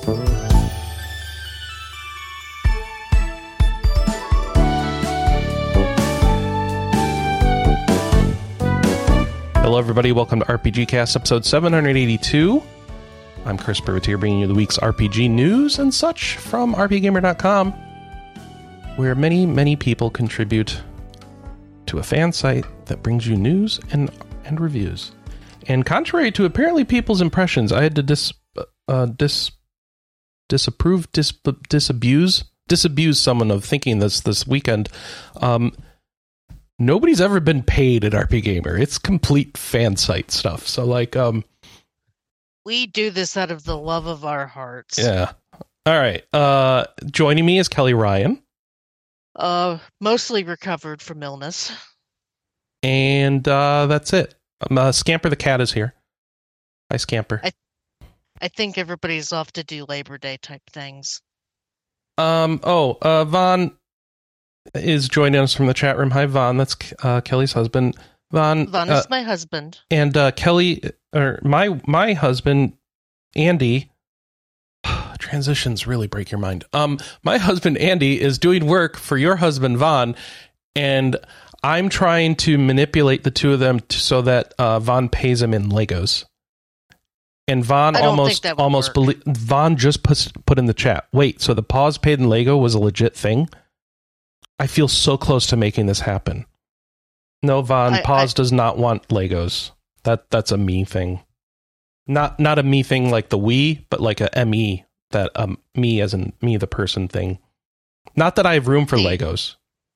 Hello, everybody. Welcome to RPG Cast, episode 782. I'm Chris Privateer, bringing you the week's RPG news and such from rpgamer.com, where many, many people contribute to a fan site that brings you news and reviews. And contrary to apparently people's impressions, I had to disabuse someone of thinking this weekend. Nobody's ever been paid at RP Gamer. It's complete fan site stuff. So we do this out of the love of our hearts. Yeah. All right. Joining me is Kelly Ryan. Mostly recovered from illness. And that's it. Scamper the cat is here. Hi, Scamper. I think everybody's off to do Labor Day type things. Vaughn is joining us from the chat room. Hi, Vaughn. That's Kelly's husband. Vaughn is my husband. And Kelly, or my husband, Andy. Transitions really break your mind. My husband, Andy, is doing work for your husband, Vaughn, and I'm trying to manipulate the two of them so that Vaughn pays him in Legos. And Vaughn Vaughn just put in the chat. Wait, so the pause paid in Lego was a legit thing? I feel so close to making this happen. No, Vaughn, pause does not want Legos. That's a me thing. Not a me thing like the Wii, but like a ME, that me as in me the person thing. Not that I have room for Legos.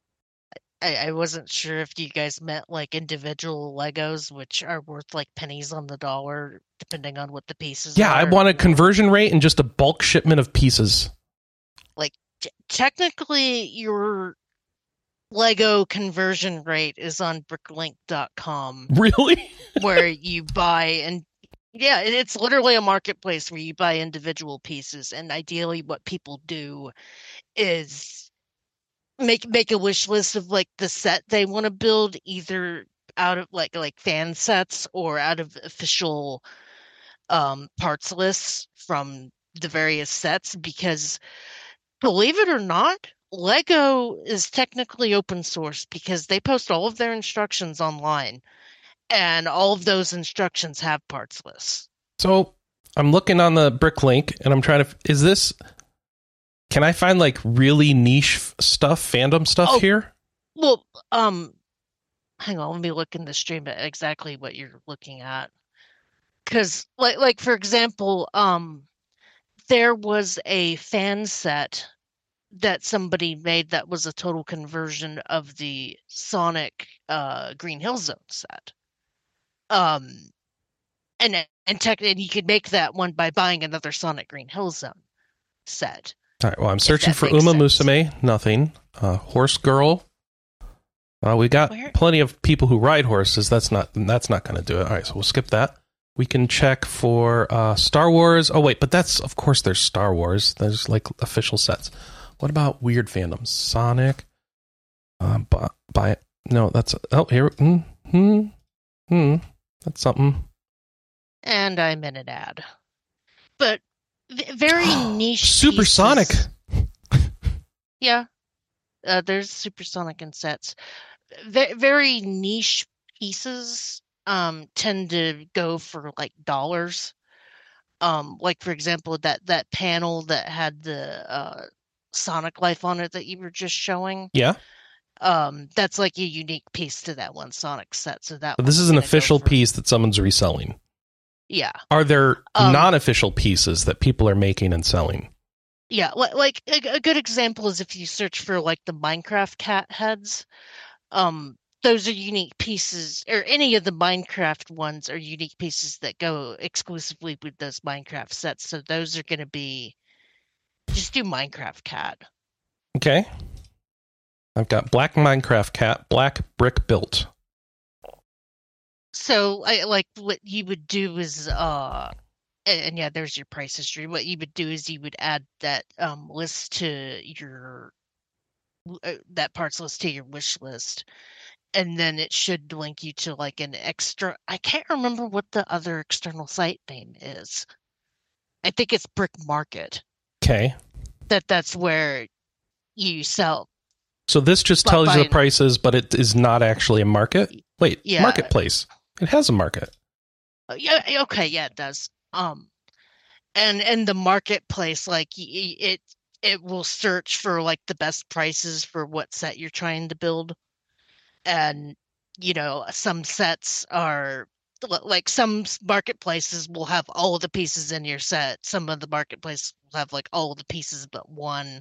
I wasn't sure if you guys meant like individual Legos, which are worth like pennies on the dollar, depending on what the pieces are. Yeah, I want a conversion rate and just a bulk shipment of pieces. Like, technically, your Lego conversion rate is on bricklink.com. Really? Where you buy, and yeah, it's literally a marketplace where you buy individual pieces, and ideally what people do is make a wish list of like the set they want to build, either out of like fan sets or out of official parts lists from the various sets, because believe it or not, Lego is technically open source because they post all of their instructions online, and all of those instructions have parts lists. So I'm looking on the Bricklink and I'm trying to, can I find like really niche stuff, fandom stuff here? Well, hang on, let me look in the stream at exactly what you're looking at. Because, like for example, there was a fan set that somebody made that was a total conversion of the Sonic Green Hill Zone set. And you could make that one by buying another Sonic Green Hill Zone set. All right, well, I'm searching for Uma Musume. Nothing. Horse Girl. We got plenty of people who ride horses. That's not going to do it. All right, so we'll skip that. We can check for Star Wars. Oh, wait, but of course, there's Star Wars. There's like official sets. What about weird fandoms? Sonic. No, that's... Oh, here. That's something. And I'm in an ad. But very niche Supersonic. Yeah. There's Supersonic in sets. Very niche pieces tend to go for like dollars. Like for example, that panel that had the Sonic Life on it that you were just showing. Yeah. That's like a unique piece to that one Sonic set. So this is an official piece that someone's reselling. Yeah. Are there non-official pieces that people are making and selling? Yeah, like a good example is if you search for like the Minecraft cat heads. Those are unique pieces, or any of the Minecraft ones are unique pieces that go exclusively with those Minecraft sets. So those are going to be, just do Minecraft cat. Okay. I've got black Minecraft cat, black brick built. So what you would do is, and yeah, there's your price history. What you would do is you would add that list to your, that parts list to your wish list. And then it should link you to like an extra, I can't remember what the other external site name is. I think it's Brick Market. Okay. That's where you sell. So this just tells you the prices, but it is not actually a market. Wait, yeah. Marketplace. It has a market. Yeah. Okay. Yeah, it does. And the marketplace, like it will search for like the best prices for what set you're trying to build. And, some sets are like some marketplaces will have all of the pieces in your set. Some of the marketplaces will have like all of the pieces but one.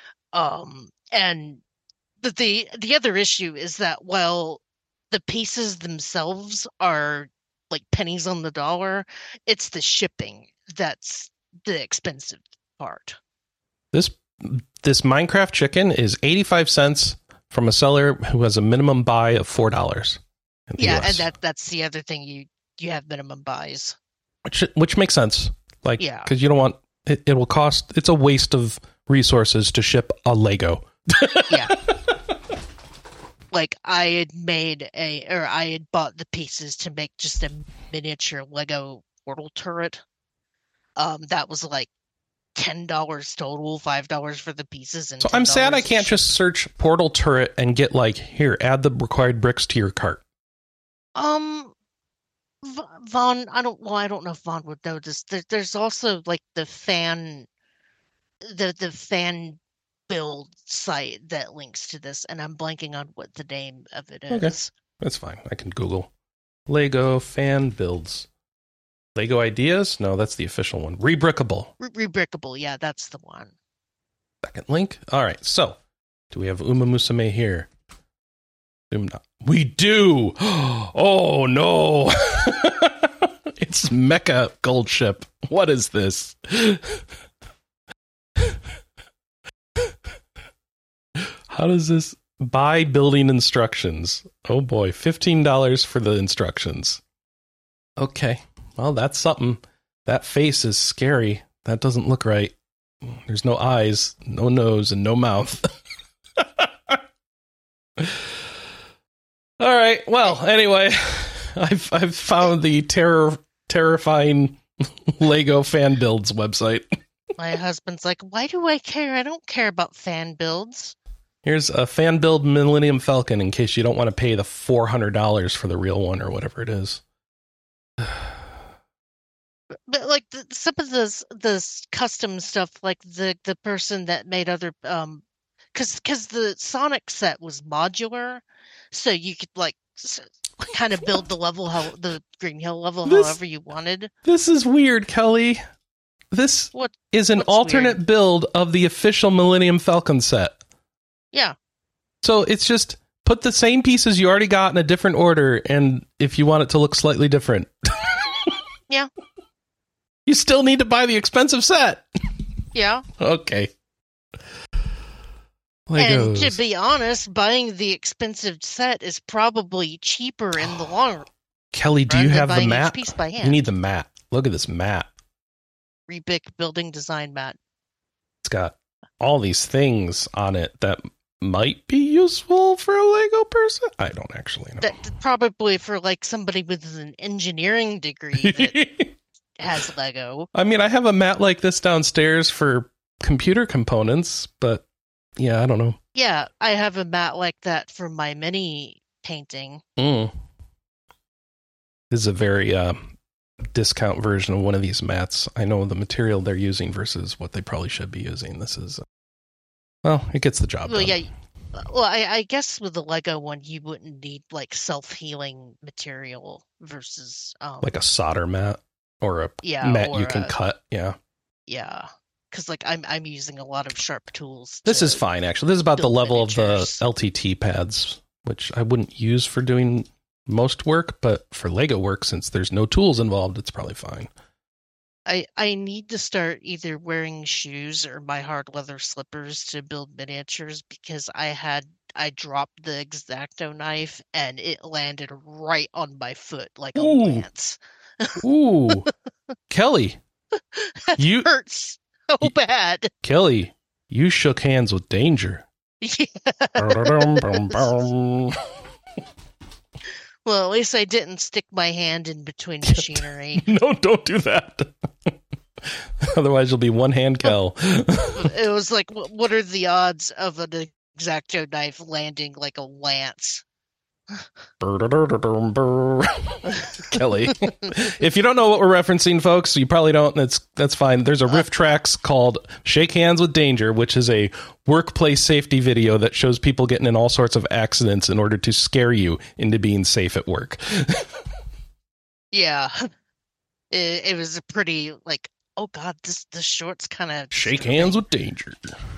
And the other issue is that while the pieces themselves are like pennies on the dollar, it's the shipping that's the expensive part. This Minecraft chicken is 85 cents from a seller who has a minimum buy of $4. Yeah, US. And that's the other thing, you have minimum buys. Which makes sense. Like, yeah, because you don't want it will cost, it's a waste of resources to ship a Lego. Yeah. Like I had bought the pieces to make just a miniature Lego portal turret. That was like $10 total, $5 for the pieces. And so I'm sad I can't just search portal turret and get like, here, add the required bricks to your cart. Vaughn, I don't know if Vaughn would know this. There's also like the fan build site that links to this, and I'm blanking on what the name of it is. Okay, that's fine. I can Google Lego fan builds. Lego Ideas? No, that's the official one. Rebrickable. Rebrickable, yeah, that's the one. Second link. All right, so do we have Uma Musume here? We do. Oh no! It's Mecha Gold Ship. What is this? How does this buy building instructions? Oh boy, $15 for the instructions. Okay, well that's something. That face is scary. That doesn't look right. There's no eyes, no nose, and no mouth. All right. Well, anyway, I've found the terrifying Lego fan builds website. My husband's like, why do I care? I don't care about fan builds. Here's a fan build Millennium Falcon in case you don't want to pay the $400 for the real one or whatever it is. But like some of this custom stuff, like the person that made other because the Sonic set was modular, so you could like kind of build the level the Green Hill level however you wanted. This is weird, Kelly. This is an alternate build of the official Millennium Falcon set. Yeah. So it's just put the same pieces you already got in a different order, and if you want it to look slightly different. Yeah. You still need to buy the expensive set. Yeah. Okay. Legos. And to be honest, buying the expensive set is probably cheaper in the long run. Kelly, do you have the mat? Piece by hand. You need the mat. Look at this mat. Rebic building design mat. It's got all these things on it that might be useful for a Lego person. I don't actually know. That probably for like somebody with an engineering degree that has Lego. I mean, I have a mat like this downstairs for computer components, but yeah, I don't know. Yeah, I have a mat like that for my mini painting. This is a very discount version of one of these mats. I know the material they're using versus what they probably should be using. This is, well, it gets the job done. Yeah. Well, I guess with the Lego one, you wouldn't need like self-healing material versus like a solder mat or a mat you can cut. Yeah. Yeah. Because like I'm using a lot of sharp tools. This is fine, actually. This is about the level of the LTT pads, which I wouldn't use for doing most work, but for Lego work, since there's no tools involved, it's probably fine. I need to start either wearing shoes or my hard leather slippers to build miniatures because I dropped the X-Acto knife and it landed right on my foot like a lance. Ooh, Kelly, that hurts so bad. Kelly, you shook hands with danger. Yeah. Well, at least I didn't stick my hand in between machinery. No, don't do that. Otherwise, you'll be one hand Kel. It was like, what are the odds of an X-Acto knife landing like a lance? Kelly. If you don't know what we're referencing, folks, you probably don't. That's fine. There's a Riff Tracks called Shake Hands with Danger, which is a workplace safety video that shows people getting in all sorts of accidents in order to scare you into being safe at work. Yeah. It was a pretty, like, oh God, this short's kind of... Shake hands with danger.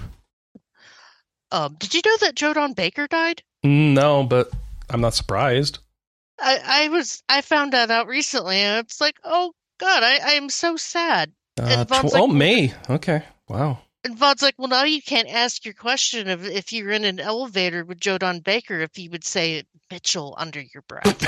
Did you know that Joe Don Baker died? No, but I'm not surprised. I found that out recently, and it's like, oh God, I am so sad. May. Okay. Wow. And Vaughn's like, well, now you can't ask your question of if you're in an elevator with Joe Don Baker, if you would say Mitchell under your breath.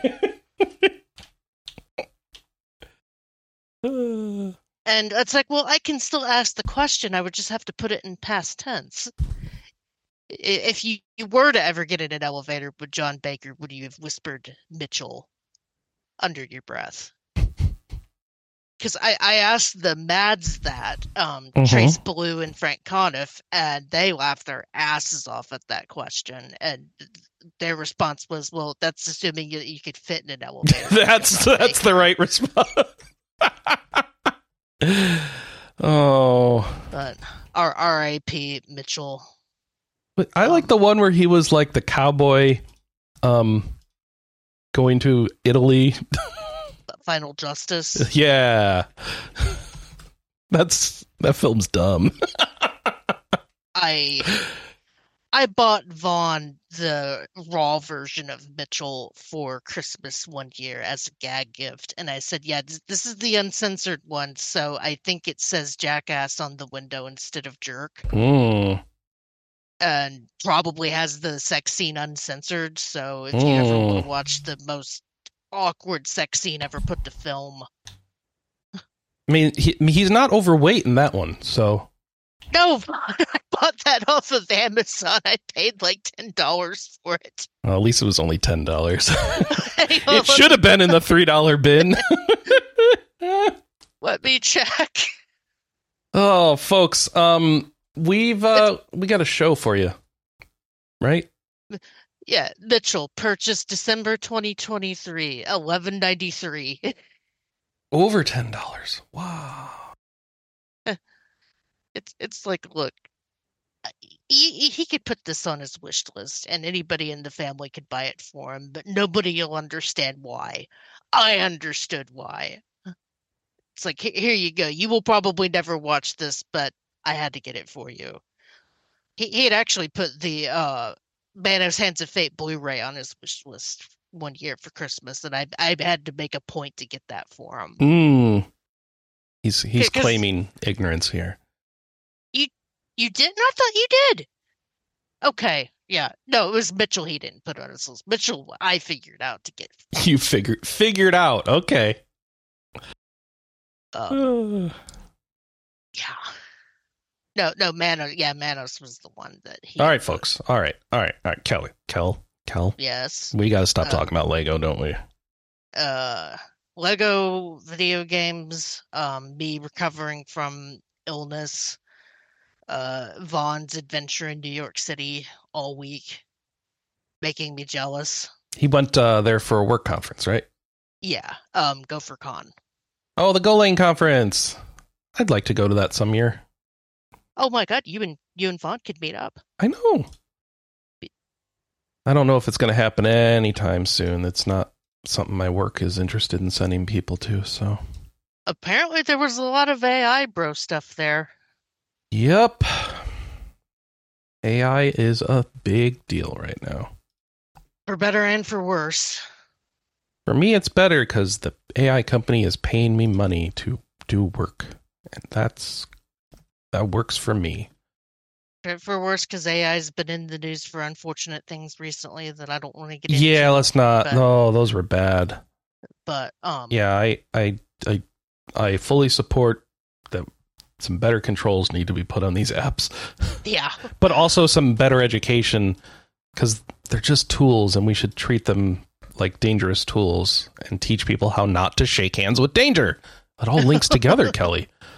And it's like, well, I can still ask the question. I would just have to put it in past tense. If you were to ever get in an elevator with John Baker, would you have whispered Mitchell under your breath? Because I asked the Mads that, Trace Blue and Frank Conniff, and they laughed their asses off at that question. And their response was, well, that's assuming you could fit in an elevator. That's the right response. Oh. But R.I.P. Mitchell. But I like the one where he was like the cowboy going to Italy. Final Justice. Yeah. That film's dumb. I bought Vaughn the raw version of Mitchell for Christmas one year as a gag gift, and I said, yeah, this is the uncensored one, so I think it says jackass on the window instead of jerk. And probably has the sex scene uncensored, so if you ever want to watch the most awkward sex scene ever put to film. I mean, he's not overweight in that one, so... No, I bought that off of Amazon. I paid like $10 for it. Well, at least it was only $10. It should have been in the $3 bin. Let me check. Oh, folks, we got a show for you, right? Yeah, Mitchell purchased December 2023, $11.93. Over $10. Wow. It's like, look, he could put this on his wish list, and anybody in the family could buy it for him, but nobody will understand why. I understood why. It's like, here you go. You will probably never watch this, but I had to get it for you. He had actually put the Manos Hands of Fate Blu-ray on his wish list one year for Christmas, and I had to make a point to get that for him. He's claiming ignorance here. You didn't? I thought you did. Okay, yeah. No, it was Mitchell he didn't put on his list. Mitchell, I figured out to get. You figured out. Okay. Yeah. No, Manos. Yeah, Manos was the one that he. All right, folks. All right. Kelly. Kel. Yes. We got to stop talking about Lego, don't we? Lego video games. Me recovering from illness. Vaughn's adventure in New York City all week, making me jealous. He went there for a work conference, right? Yeah. Gopher Con. Oh, the Go Lane conference. I'd like to go to that some year. Oh my God, you and Vaughn could meet up. I know. I don't know if it's going to happen anytime soon. It's not something my work is interested in sending people to, so. Apparently there was a lot of AI bro stuff there. Yep. AI is a big deal right now. For better and for worse. For me, it's better because the AI company is paying me money to do work. And that works for me. For worse, because AI's been in the news for unfortunate things recently that I don't want to get into. Yeah, let's not. No, those were bad. But yeah, I fully support that. Some better controls need to be put on these apps. Yeah. But also some better education, because they're just tools and we should treat them like dangerous tools and teach people how not to shake hands with danger. It all links together, Kelly.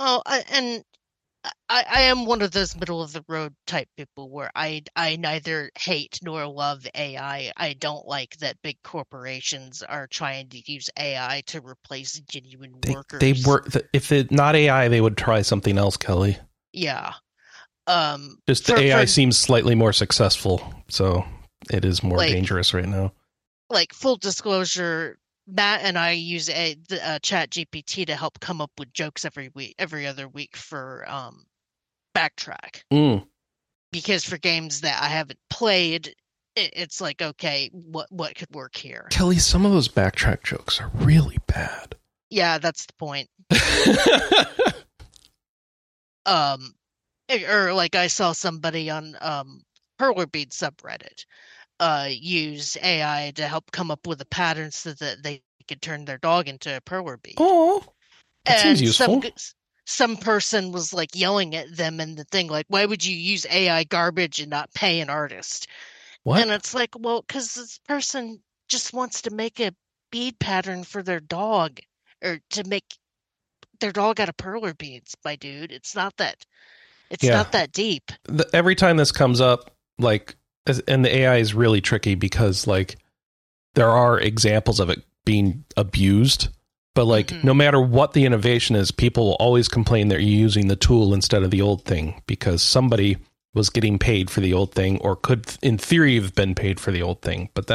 And I am one of those middle of the road type people where I neither hate nor love AI. I don't like that big corporations are trying to use AI to replace genuine They workers. were if it not AI, they would try something else, Kelly. Yeah. Just the For AI seems slightly more successful, so it is more like dangerous right now. full disclosure, Matt and I use Chat GPT to help come up with jokes every other week for Backtrack. Mm. Because for games that I haven't played, it's like, okay, what could work here? Kelly, some of those backtrack jokes are really bad. Yeah, that's the point. Or like I saw somebody on Perlerbead subreddit use AI to help come up with a pattern so that they could turn their dog into a Perlerbead. Oh, that seems And useful. some person was like yelling at them in the thing, like, why would you use AI garbage and not pay an artist? What? And it's like, well, because this person just wants to make a bead pattern for their dog or to make their dog out of perler beads, my dude. It's Yeah. not that deep. Every time this comes up, like, and the AI is really tricky because, like, there are examples of it being abused, but, like, no matter what the innovation is, people will always complain that you're using the tool instead of the old thing because somebody was getting paid for the old thing or could, in theory, have been paid for the old thing. But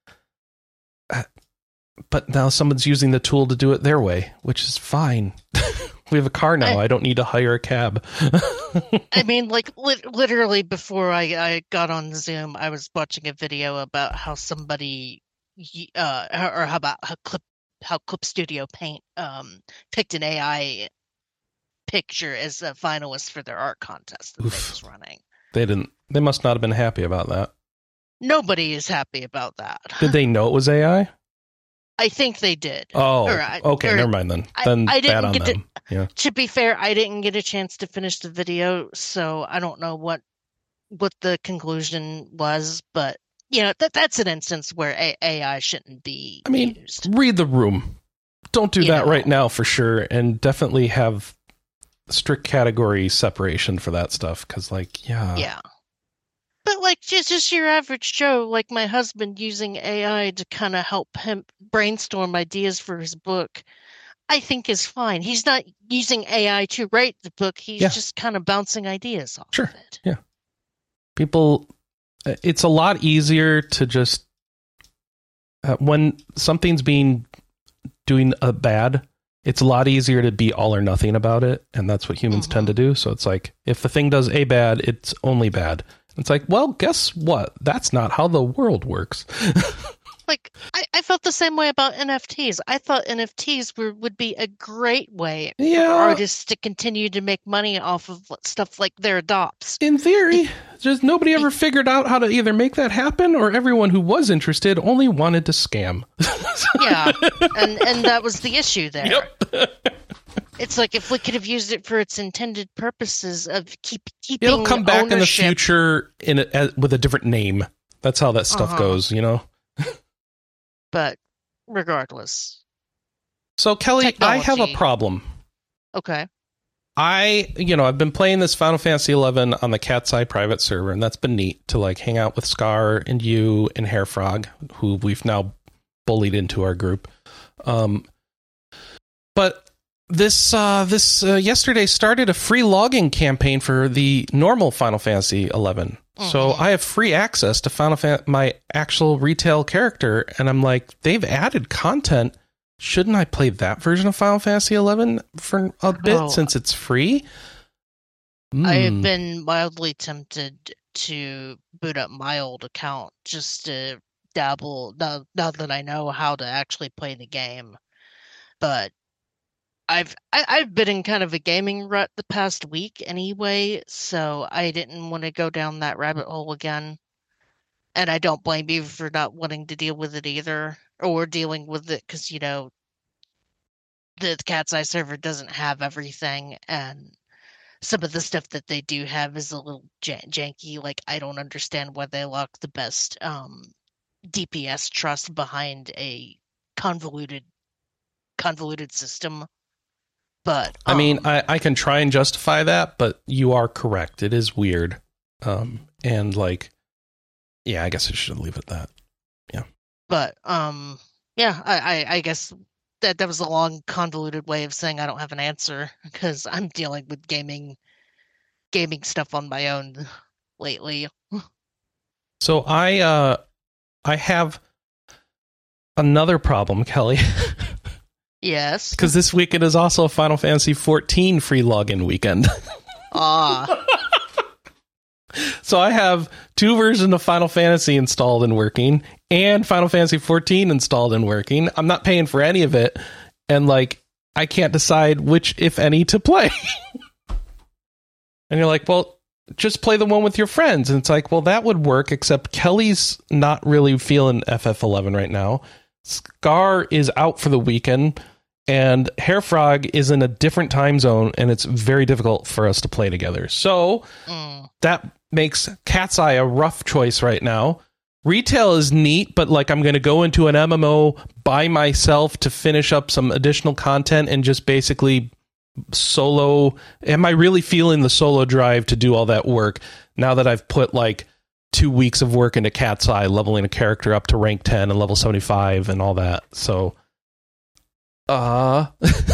but now someone's using the tool to do it their way, which is fine. We have a car now. I don't need to hire a cab. I mean, like literally before I got on Zoom, I was watching a video about how somebody, or how Clip Studio Paint picked an AI picture as a finalist for their art contest that they was running. They must not have been happy about that. Nobody is happy about that. Did they know it was AI? I think they did. Oh, okay. Never mind then. Then I bad didn't on get them. Yeah. To be fair, I didn't get a chance to finish the video, so I don't know what the conclusion was, but you know, that's an instance where AI shouldn't be used. Read the room. Don't do that right now for sure, and definitely have strict category separation for that stuff because, like, yeah. But like just your average Joe, like my husband using AI to kind of help him brainstorm ideas for his book, I think is fine. He's not using AI to write the book. He's just kind of bouncing ideas off of it. Yeah. People, it's a lot easier to just, when something's doing a bad, it's a lot easier to be all or nothing about it. And that's what humans tend to do. So it's like, if the thing does a bad, it's only bad. It's like, well, guess what? That's not how the world works. Like, I felt the same way about NFTs. I thought NFTs would be a great way for artists to continue to make money off of stuff like their adopts. In theory, just nobody ever figured out how to either make that happen, or everyone who was interested only wanted to scam. Yeah, and that was the issue there. Yep. It's like if we could have used it for its intended purposes of keeping it'll come back ownership. in the future with a different name. That's how that stuff goes, you know? But regardless. So, Kelly, technology. I have a problem. Okay. I've been playing this Final Fantasy XI on the Cat's Eye private server, and that's been neat to, like, hang out with Scar and you and Hairfrog, who we've now bullied into our group. But this yesterday started a free logging campaign for the normal Final Fantasy XI. Mm-hmm. So I have free access to my actual retail character, and I'm like, they've added content. Shouldn't I play that version of Final Fantasy XI for a bit since it's free? I have been mildly tempted to boot up my old account just to dabble, now that I know how to actually play the game. But I've been in kind of a gaming rut the past week anyway, so I didn't want to go down that rabbit hole again. And I don't blame you for not wanting to deal with it either, or dealing with it because, the Cat's Eye server doesn't have everything, and some of the stuff that they do have is a little janky. Like, I don't understand why they lock the best DPS trust behind a convoluted system. I mean, I can try and justify that, but you are correct. It is weird. And like, yeah, I guess I should leave it at that. Yeah. But yeah, I guess that was a long, convoluted way of saying I don't have an answer because I'm dealing with gaming stuff on my own lately. So I have another problem, Kelly. Yes. Because this weekend is also Final Fantasy 14 free login weekend. So I have 2 versions of Final Fantasy installed and working, and Final Fantasy 14 installed and working. I'm not paying for any of it, and like I can't decide which, if any, to play. And you're like, well, just play the one with your friends. And it's like, well, that would work, except Kelly's not really feeling FF11 right now. Scar is out for the weekend, and Hairfrog is in a different time zone, and it's very difficult for us to play together. So that makes Cat's Eye a rough choice right now. Retail is neat, but like I'm going to go into an MMO by myself to finish up some additional content and just basically solo. Am I really feeling the solo drive to do all that work now that I've put like 2 weeks of work into Cat's Eye, leveling a character up to rank 10 and level 75 and all that? So and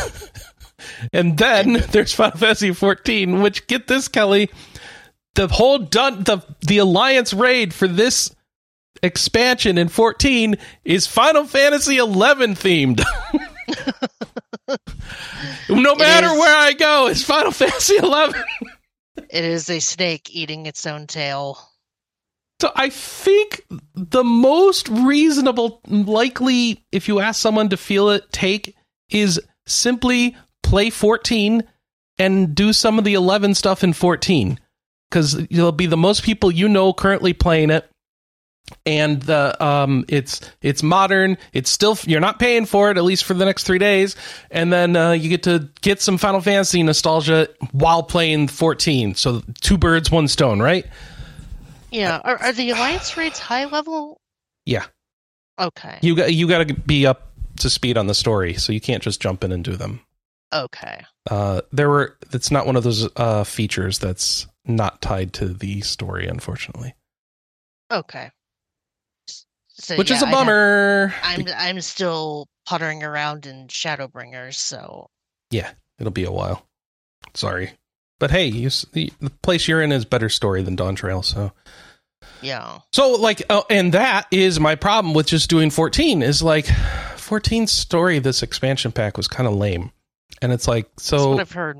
then there's Final Fantasy 14, which, get this, Kelly, the whole the Alliance raid for this expansion in 14 is Final Fantasy 11 themed. No matter where I go, it's Final Fantasy 11. It is a snake eating its own tail. So I think the most reasonable, likely, if you ask someone to feel it, take is simply play 14 and do some of the 11 stuff in 14. Because there'll be the most people you know currently playing it. And it's modern. It's still, you're not paying for it, at least for the next 3 days. And then you get to get some Final Fantasy nostalgia while playing 14. So 2 birds, 1 stone, right? Yeah. Are the Alliance raids high level? Yeah. Okay. You got to be up to speed on the story, so you can't just jump in and do them. Okay. It's not one of those features that's not tied to the story, unfortunately. Okay. So, which is a bummer. I'm still puttering around in Shadowbringers, so yeah, it'll be a while. Sorry, but hey, the place you're in is better story than Dawn Trail, so yeah. So like, and that is my problem with just doing 14. Is like 14's story. This expansion pack was kind of lame, and it's like, so that's what I've heard.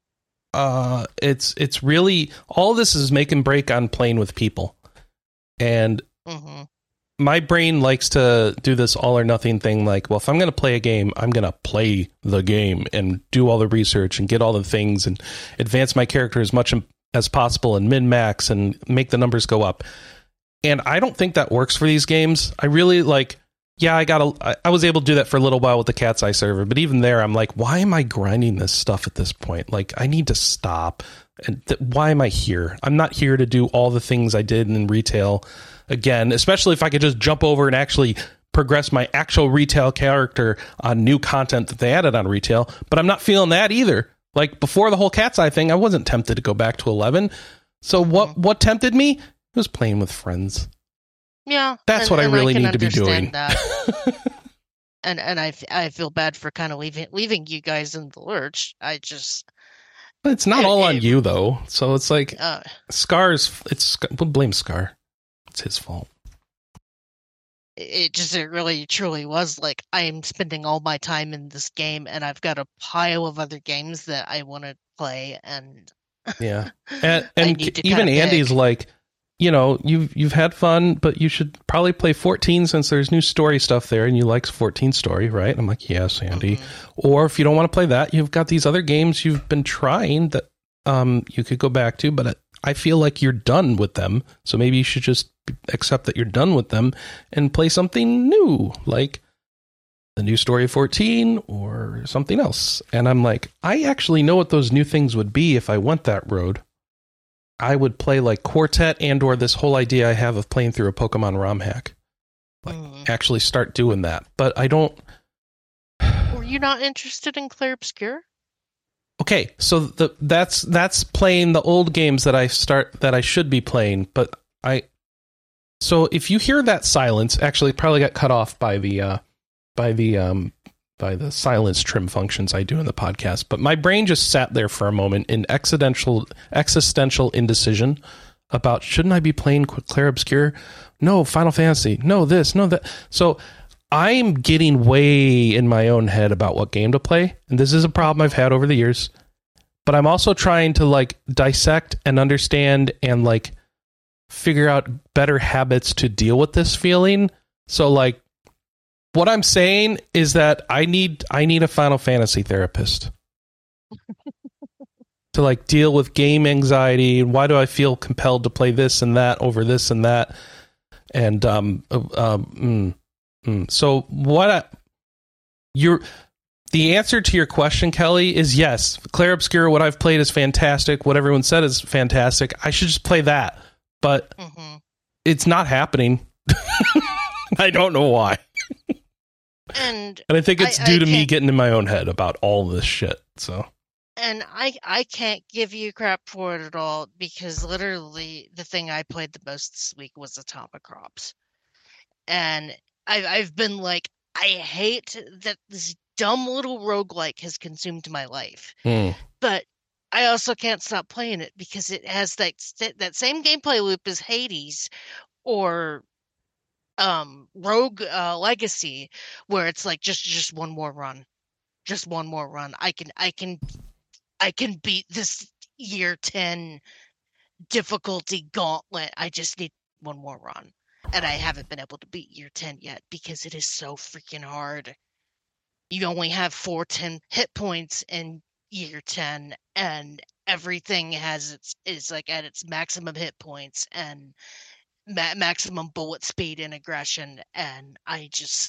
It's really, all this is make and break on playing with people, and my brain likes to do this all or nothing thing. Like, well, if I'm going to play a game, I'm going to play the game and do all the research and get all the things and advance my character as much as possible and min-max and make the numbers go up. And I don't think that works for these games. I really like, yeah, I was able to do that for a little while with the Cat's Eye server, but even there, I'm like, why am I grinding this stuff at this point? Like, I need to stop. And why am I here? I'm not here to do all the things I did in retail again, especially if I could just jump over and actually progress my actual retail character on new content that they added on retail. But I'm not feeling that either. Like, before the whole Cat's Eye thing, I wasn't tempted to go back to 11. So what tempted me? It was playing with friends. Yeah, that's what I really need to be doing. and I feel bad for kind of leaving you guys in the lurch. It's not all on you though. So it's like we'll blame Scar. It's his fault. It really truly was like, I am spending all my time in this game, and I've got a pile of other games that I want to play, and yeah, and even Andy's like, you know, you've had fun, but you should probably play 14 since there's new story stuff there, and you like 14 story, right? I'm like, yes, Andy. Or if you don't want to play that, you've got these other games you've been trying that you could go back to, but I feel like you're done with them, so maybe you should just accept that you're done with them and play something new, like the new story of 14 or something else. And I'm like, I actually know what those new things would be if I went that road. I would play like Quartet and or this whole idea I have of playing through a Pokemon ROM hack. Like, actually start doing that. But I don't... Were you not interested in Clair Obscur? okay, so that's playing the old games that I should be playing, but so if you hear that silence, actually it probably got cut off by the silence trim functions I do in the podcast, but my brain just sat there for a moment in existential indecision about, shouldn't I be playing Clair Obscur? No, Final Fantasy. No, this, no, that. So I'm getting way in my own head about what game to play, and this is a problem I've had over the years. But I'm also trying to like dissect and understand and like figure out better habits to deal with this feeling. So like what I'm saying is that I need a Final Fantasy therapist to like deal with game anxiety. Why do I feel compelled to play this and that over this and that? And so the answer to your question, Kelly, is yes. Clair Obscur, what I've played is fantastic. What everyone said is fantastic. I should just play that, but it's not happening. I don't know why. And I think it's due to me getting in my own head about all this shit. So, and I can't give you crap for it at all, because literally the thing I played the most this week was Atomic Crops, and I've been like, I hate that this dumb little roguelike has consumed my life, but I also can't stop playing it because it has that same gameplay loop as Hades or Rogue Legacy, where it's like just one more run, I can beat this year 10 difficulty gauntlet. I just need one more run, and I haven't been able to beat year 10 yet because it is so freaking hard. You only have 410 hit points in year 10, and everything is like at its maximum hit points and maximum bullet speed and aggression, and I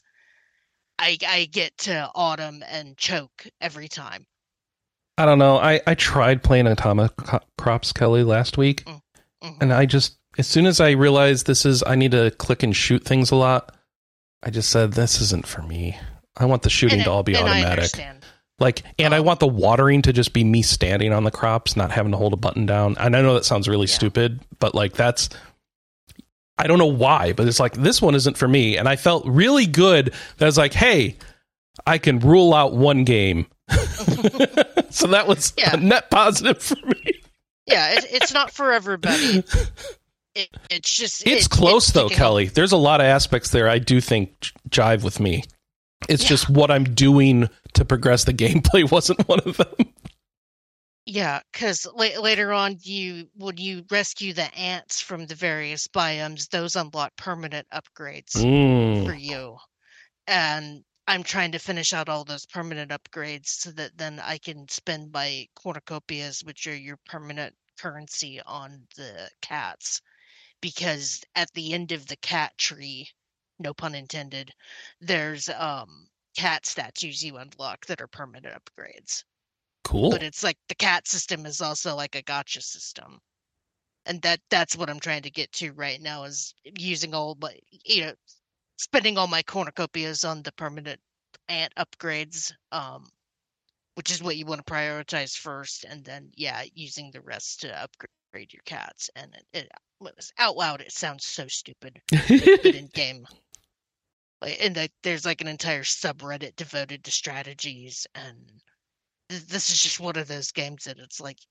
get to autumn and choke every time. I don't know. I tried playing Atomic Crops, Kelly, last week, and I just, as soon as I realized I need to click and shoot things a lot, I just said, this isn't for me. I want the shooting to all be automatic. I want the watering to just be me standing on the crops, not having to hold a button down. And I know that sounds really stupid, but like I don't know why, but it's like, this one isn't for me. And I felt really good that I was like, hey, I can rule out one game. So that was a net positive for me. Yeah, it's not for everybody. It's close though, Kelly. There's a lot of aspects there I do think jive with me. It's just what I'm doing to progress the gameplay wasn't one of them. Yeah, because later on, when you rescue the ants from the various biomes, those unlock permanent upgrades for you. And I'm trying to finish out all those permanent upgrades so that then I can spend my cornucopias, which are your permanent currency, on the cats. Because at the end of the cat tree, no pun intended, there's cat statues you unlock that are permanent upgrades. Cool. But it's like the cat system is also like a gacha system. And that's what I'm trying to get to right now, is using all my, spending all my cornucopias on the permanent ant upgrades, which is what you want to prioritize first, and then using the rest to upgrade your cats. And it out loud, it sounds so stupid, but in game, and there's like an entire subreddit devoted to strategies, and this is just one of those games that it's like,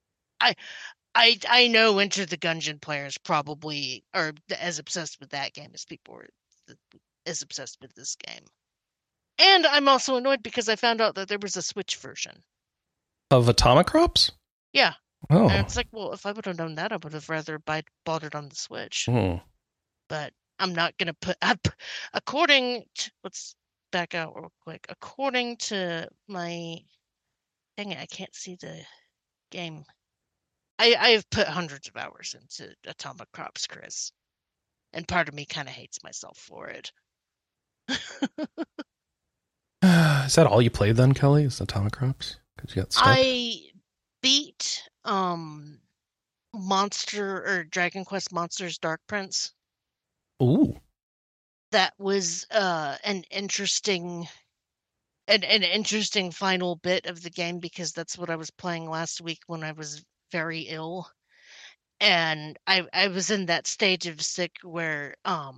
I know Enter the Gungeon players probably are as obsessed with that game as people are as obsessed with this game. And I'm also annoyed because I found out that there was a Switch version of Atomic Crops. Yeah. Oh. And it's like, well, if I would have known that, I would have rather bought it on the Switch. But I'm not going to put up. Let's back out real quick. According to my, dang it, I can't see the game. I have put hundreds of hours into Atomic Crops, Chris, and part of me kind of hates myself for it. Is that all you played then, Kelly? Is Atomic Crops? Because you got stuck? I beat Dragon Quest Monsters Dark Prince. Ooh. That was an interesting an interesting final bit of the game, because that's what I was playing last week when I was very ill. And I was in that stage of sick where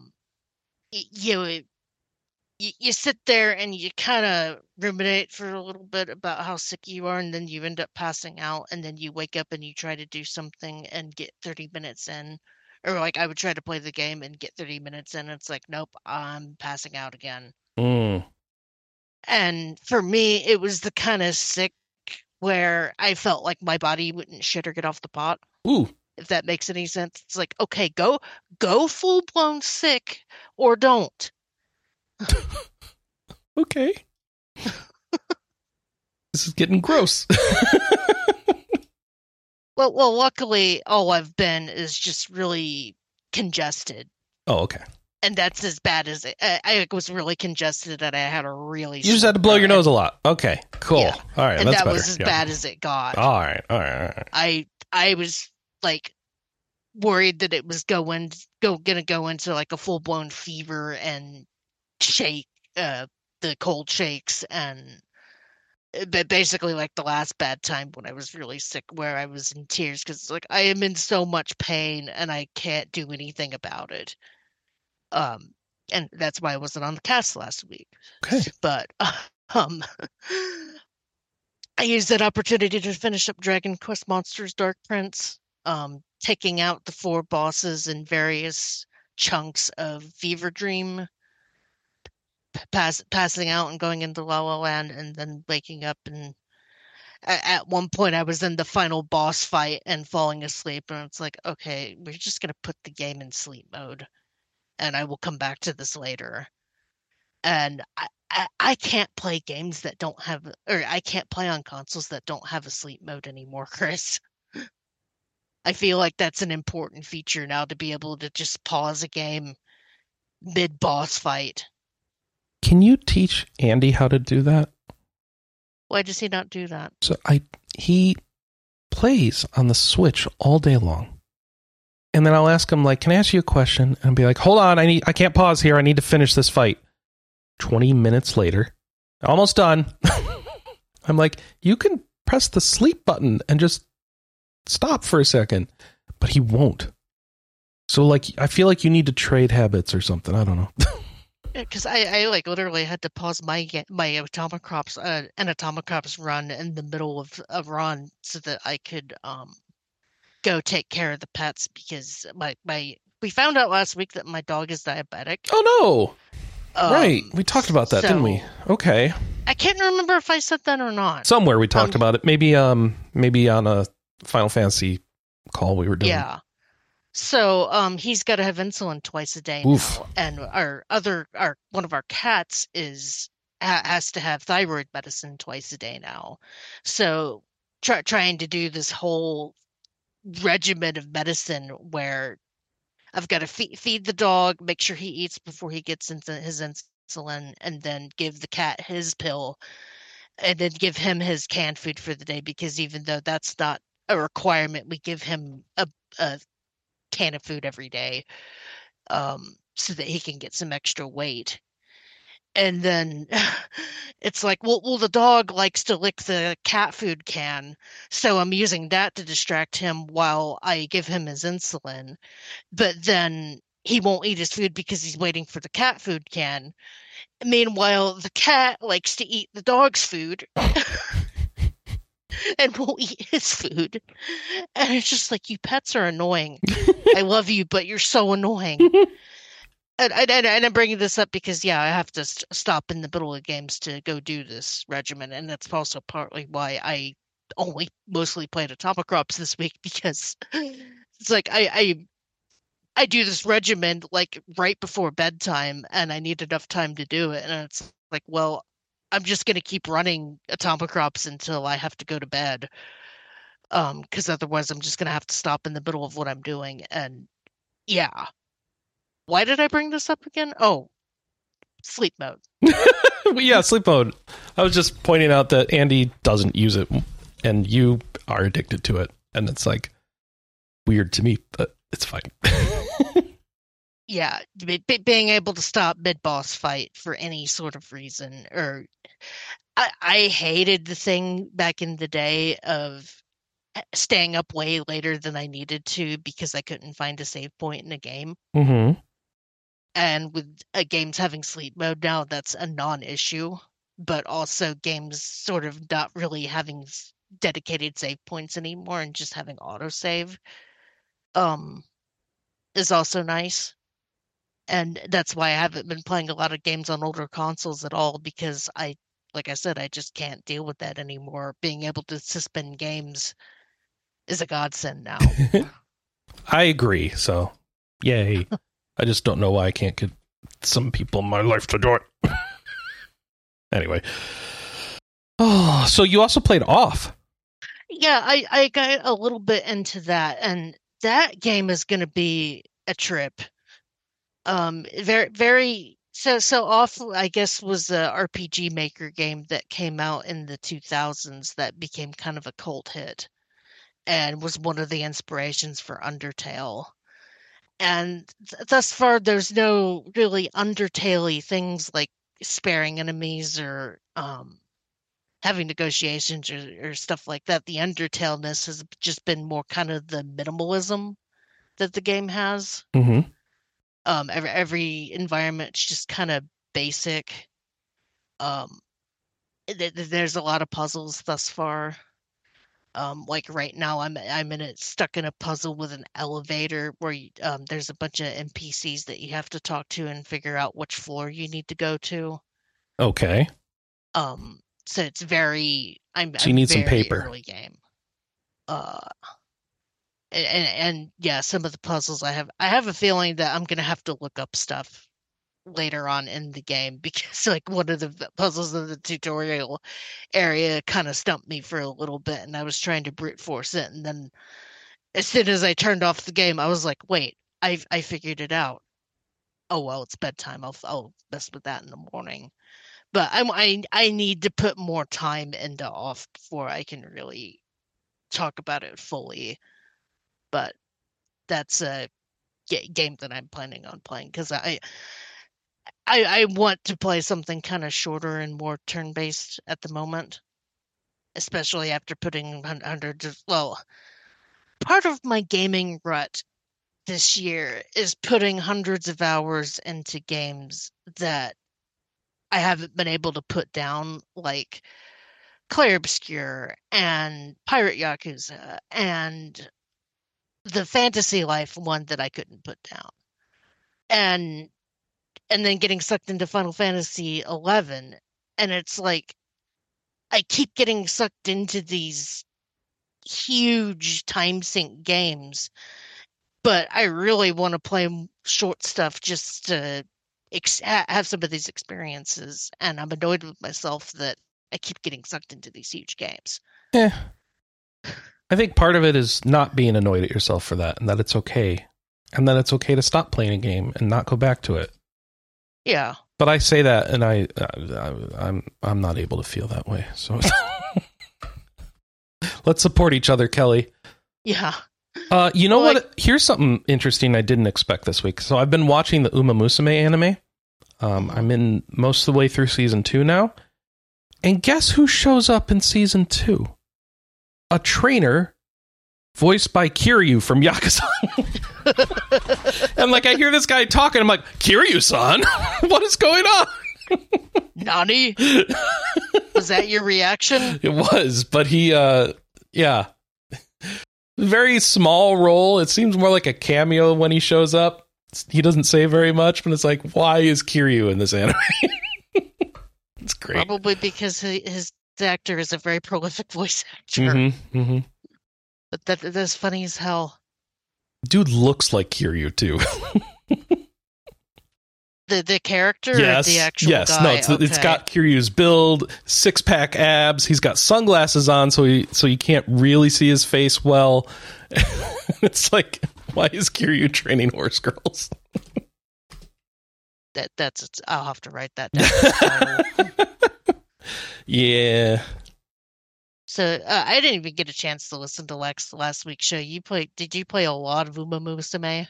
you you sit there and you kind of ruminate for a little bit about how sick you are, and then you end up passing out, and then you wake up and you try to do something and get 30 minutes in. Or like I would try to play the game and get 30 minutes in, and it's like, nope, I'm passing out again. Mm. And for me, it was the kind of sick where I felt like my body wouldn't shit or get off the pot, Ooh. if that makes any sense. It's like, okay, go full blown sick or don't. Okay. This is getting gross. Well, luckily, all I've been is just really congested, Oh, okay. and that's as bad as it. I was really congested, and I had a really. You just had to blow your nose a lot. Okay, cool. Yeah. All right, and that's that better. was as bad as it got. All right. I was like worried that it was gonna go into like a full blown fever and shake the cold shakes, and but basically like the last bad time when I was really sick, where I was in tears because it's like I am in so much pain and I can't do anything about it. And that's why I wasn't on the cast last week. Okay. But um I used that opportunity to finish up Dragon Quest Monsters Dark Prince, taking out the 4 bosses in various chunks of Fever Dream, passing out and going into La La Land, and then waking up. And at one point I was in the final boss fight and falling asleep, and it's like, okay, we're just gonna put the game in sleep mode, and I will come back to this later. And I can't play games that don't have, or I can't play on consoles that don't have a sleep mode anymore, Chris. I feel like that's an important feature now, to be able to just pause a game mid boss fight. Can you teach Andy how to do that? Why does he not do that? So he plays on the Switch all day long. And then I'll ask him, like, can I ask you a question? And I'll be like, hold on, I can't pause here. I need to finish this fight. 20 minutes later, almost done. I'm like, you can press the sleep button and just stop for a second. But he won't. So, like, I feel like you need to trade habits or something. I don't know. Because I like literally had to pause my Atomic Crops an Atomic Crops run in the middle of a run so that I could go take care of the pets, because we found out last week that my dog is diabetic. Oh no. Right. We talked about that, didn't we? Okay. I can't remember if I said that or not. Somewhere we talked about it. Maybe on a Final Fantasy call we were doing. Yeah. So he's got to have insulin twice a day Oof. now, and one of our cats has to have thyroid medicine twice a day now. So trying to do this whole regimen of medicine where I've got to feed the dog, make sure he eats before he gets into his insulin, and then give the cat his pill, and then give him his canned food for the day, because even though that's not a requirement, we give him a can of food every day, so that he can get some extra weight. And then it's like, well, the dog likes to lick the cat food can, so I'm using that to distract him while I give him his insulin. But then he won't eat his food because he's waiting for the cat food can. Meanwhile, the cat likes to eat the dog's food and won't eat his food. And it's just like, you pets are annoying. I love you, but you're so annoying. And I'm bringing this up because, yeah, I have to stop in the middle of games to go do this regimen. And that's also partly why I only mostly played Atomic Crops this week, because it's like I do this regimen like right before bedtime, and I need enough time to do it. And it's like, well, I'm just going to keep running Atomic Crops until I have to go to bed. Because otherwise I'm just going to have to stop in the middle of what I'm doing. And yeah. Why did I bring this up again? Oh, sleep mode. Yeah, sleep mode. I was just pointing out that Andy doesn't use it, and you are addicted to it. And it's like weird to me, but it's fine. Yeah, being able to stop mid-boss fight for any sort of reason, or I hated the thing back in the day of staying up way later than I needed to because I couldn't find a save point in a game. Mm-hmm. And with games having sleep mode now, that's a non-issue. But also games sort of not really having dedicated save points anymore and just having autosave um is also nice. And that's why I haven't been playing a lot of games on older consoles at all because like I said, I just can't deal with that anymore. Being able to suspend games is a godsend now. I agree. So, yay. I just don't know why I can't get some people in my life to do it. Anyway. Oh, so you also played Off. Yeah, I got a little bit into that, and that game is going to be a trip. Very so Off, I guess, was a RPG Maker game that came out in the 2000s that became kind of a cult hit and was one of the inspirations for Undertale. And thus far, there's no really Undertale-y things like sparing enemies or having negotiations or stuff like that. The Undertale-ness has just been more kind of the minimalism that the game has. Mm-hmm. Every environment's just kind of basic. Um, there's a lot of puzzles thus far. Like right now, I'm stuck in a puzzle with an elevator where there's a bunch of NPCs that you have to talk to and figure out which floor you need to go to. Okay. So it's very So you need some paper. Early game. And yeah, some of the puzzles I have a feeling that I'm gonna have to look up stuff later on in the game because like one of the puzzles in the tutorial area kind of stumped me for a little bit and I was trying to brute force it, and then as soon as I turned off the game I was like, wait, I figured it out. Oh well, it's bedtime. I'll mess with that in the morning. But I need to put more time into Off before I can really talk about it fully. But that's a game that I'm planning on playing because I want to play something kind of shorter and more turn-based at the moment, especially after putting hundreds of, well, part of my gaming rut this year is putting hundreds of hours into games that I haven't been able to put down, like Clair Obscur and Pirate Yakuza and the Fantasy Life one that I couldn't put down. And then getting sucked into Final Fantasy 11, and it's like I keep getting sucked into these huge time sink games, but I really want to play short stuff just to have some of these experiences, and I'm annoyed with myself that I keep getting sucked into these huge games. Yeah. I think part of it is not being annoyed at yourself for that, and that it's okay. And that it's okay to stop playing a game and not go back to it. Yeah. But I say that, and I'm not able to feel that way. So let's support each other, Kelly. Yeah. You know what? Here's something interesting I didn't expect this week. So I've been watching the Uma Musume anime. I'm in most of the way through season 2 now. And guess who shows up in season 2? A trainer voiced by Kiryu from Yakuza. And like I hear this guy talking, I'm like, Kiryu-san? What is going on? Nani? Was that your reaction? It was, but he, yeah. Very small role. It seems more like a cameo when he shows up. He doesn't say very much, but it's like, why is Kiryu in this anime? It's great. Probably because his actor is a very prolific voice actor. Mm-hmm, mm-hmm. But that's funny as hell. Dude looks like Kiryu, too. The character? Yes, or the actual yes. guy? No, it's got Kiryu's build, 6-pack abs. He's got sunglasses on, so you can't really see his face well. It's like, why is Kiryu training horse girls? I'll have to write that down. Yeah. So I didn't even get a chance to listen to last week's show. Did you play a lot of Uma Musume?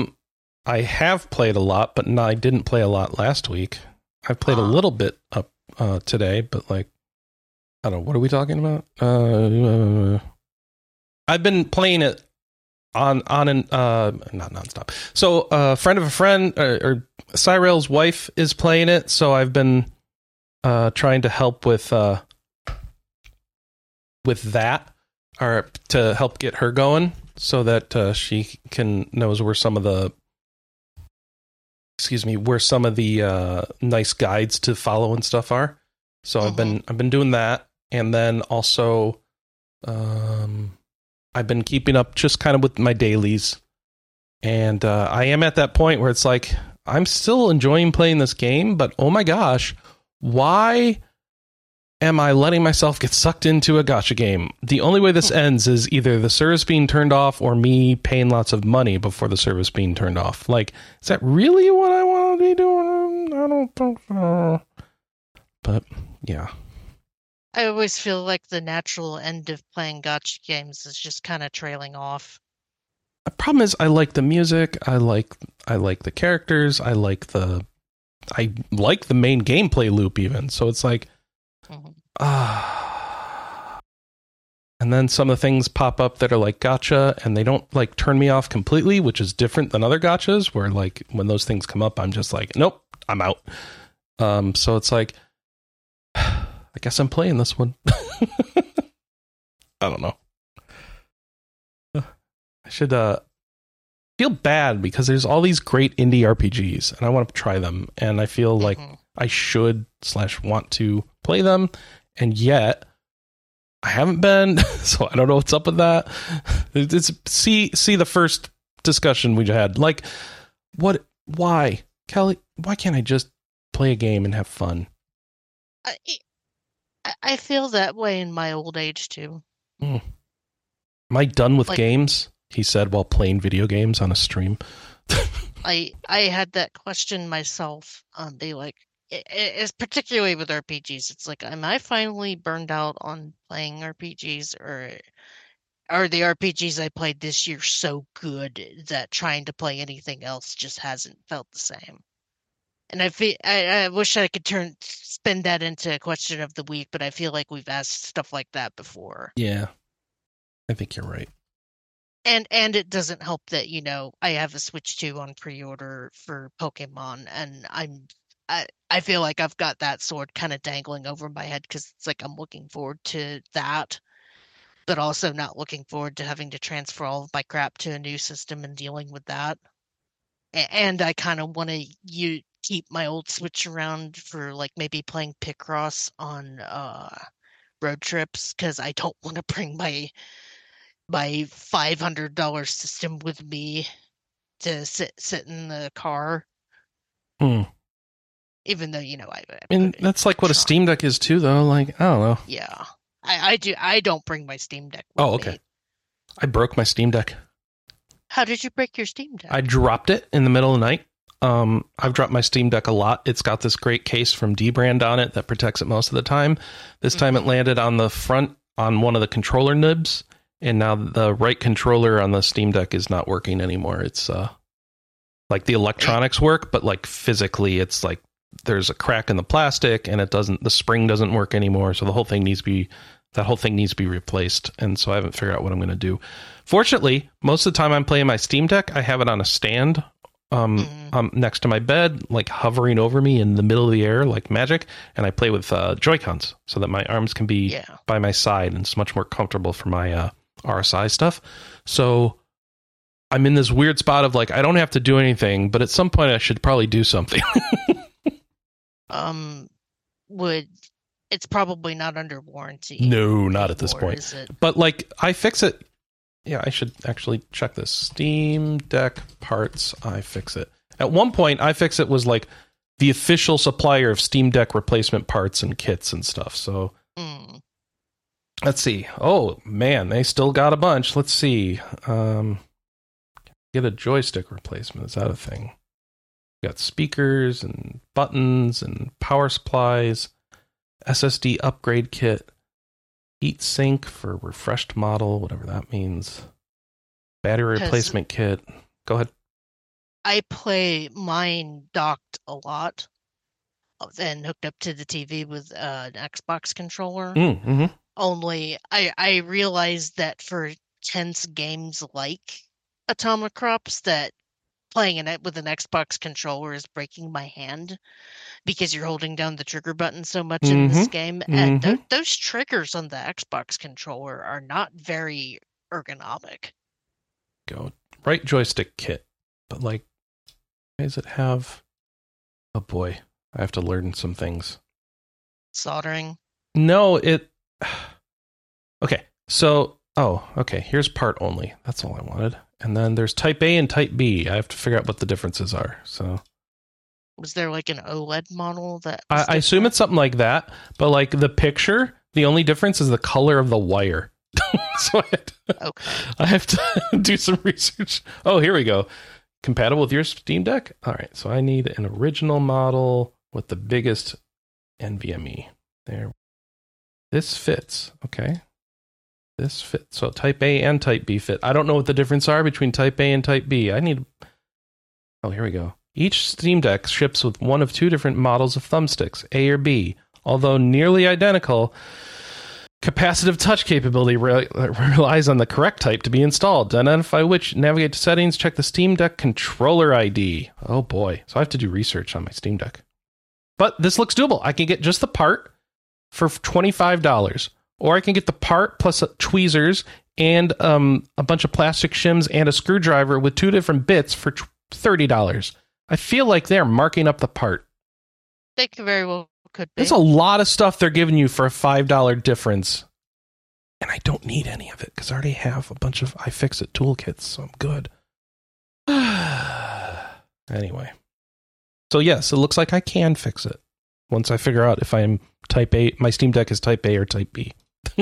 I have played a lot, but no, I didn't play a lot last week. I played a little bit up today, but like, I don't know. What are we talking about? I've been playing it on and not nonstop. So a friend of a friend, or Cyrail's wife, is playing it. So I've been trying to help with that, or to help get her going, so that she knows where some of the nice guides to follow and stuff are. So I've been doing that, and then also I've been keeping up just kind of with my dailies, and I am at that point where it's like, I'm still enjoying playing this game, but oh my gosh, why am I letting myself get sucked into a gacha game? The only way this ends is either the service being turned off or me paying lots of money before the service being turned off. Like, is that really what I want to be doing? I don't think so. But yeah. I always feel like the natural end of playing gacha games is just kind of trailing off. The problem is, I like the music, I like the characters, I like the main gameplay loop even. So it's like, and then some of the things pop up that are like gacha, and they don't like turn me off completely, which is different than other gachas, where like when those things come up, I'm just like, nope, I'm out. So it's like, I guess I'm playing this one. I don't know. I should feel bad because there's all these great indie RPGs and I want to try them, and I feel like I should / want to play them, and yet I haven't been. So I don't know what's up with that. It's see the first discussion we had. Like, why, Kelly? Why can't I just play a game and have fun? I feel that way in my old age too. Am I done with games? He said while playing video games on a stream. I had that question myself. Be like, it's particularly with RPGs. It's like, am I finally burned out on playing RPGs, or are the RPGs I played this year so good that trying to play anything else just hasn't felt the same? And I wish I could spin that into a question of the week, but I feel like we've asked stuff like that before. Yeah, I think you're right. And it doesn't help that, I have a Switch 2 on pre-order for Pokemon, and I feel like I've got that sword kind of dangling over my head, because it's like I'm looking forward to that, but also not looking forward to having to transfer all of my crap to a new system and dealing with that. And I kind of want to keep my old Switch around for like maybe playing Picross on road trips, because I don't want to bring my $500 system with me to sit in the car. Even though, I mean, that's like what a Steam Deck is too, though. Like, I don't know. Yeah, I do. I don't bring my Steam Deck with me. Okay. I broke my Steam Deck. How did you break your Steam Deck? I dropped it in the middle of the night. I've dropped my Steam Deck a lot. It's got this great case from Dbrand on it that protects it most of the time. This time it landed on the front on one of the controller nibs, and now the right controller on the Steam Deck is not working anymore. It's like the electronics work, but like physically it's like there's a crack in the plastic, and the spring doesn't work anymore. So the whole thing needs to be replaced. And so I haven't figured out what I'm going to do. Fortunately, most of the time I'm playing my Steam Deck, I have it on a stand next to my bed, like hovering over me in the middle of the air like magic, and I play with Joy-Cons so that my arms can be by my side, and it's much more comfortable for my RSI stuff. So I'm in this weird spot of like, I don't have to do anything, but at some point I should probably do something. It's probably not under warranty. No, not at this point. But like, I fix it. Yeah, I should actually check this. Steam Deck parts, iFixit. At one point, iFixit was like the official supplier of Steam Deck replacement parts and kits and stuff. So let's see. Oh man, they still got a bunch. Let's see. Get a joystick replacement. Is that a thing? Got speakers and buttons and power supplies, SSD upgrade kit, heat sink for refreshed model, whatever that means, battery replacement kit. Go ahead. I play mine docked a lot, and hooked up to the TV with an Xbox controller. Mm-hmm. Only I realized that for tense games like Atomic Crops, that playing it with an Xbox controller is breaking my hand because you're holding down the trigger button so much in this game, and Mm-hmm. those triggers on the Xbox controller are not very ergonomic. Go right joystick kit, but like, why does it have? Oh boy, I have to learn some things. Soldering. No, it. Okay, so okay. Here's part only. That's all I wanted. And then there's Type A and Type B. I have to figure out what the differences are. So Was there like an OLED model that I assume it's something like that. But like the picture, the only difference is the color of the wire. So I have to do some research. Oh, here we go. Compatible with your Steam Deck? All right, so I need an original model with the biggest NVMe. There. This fits. Okay. This fits. So Type A and Type B fit. I don't know what the difference are between Type A and Type B. Oh, here we go. Each Steam Deck ships with one of two different models of thumbsticks, A or B. Although nearly identical, capacitive touch capability relies on the correct type to be installed. To identify which, navigate to settings, check the Steam Deck controller ID. Oh boy. So I have to do research on my Steam Deck. But this looks doable. I can get just the part for $25. Or I can get the part plus tweezers and a bunch of plastic shims and a screwdriver with two different bits for $30. I feel like they're marking up the part. They very well could be. There's a lot of stuff they're giving you for a $5 difference. And I don't need any of it because I already have a bunch of iFixit toolkits, so I'm good. Anyway. So yes, it looks like I can fix it once I figure out if I'm Type A, my Steam Deck is Type A or Type B.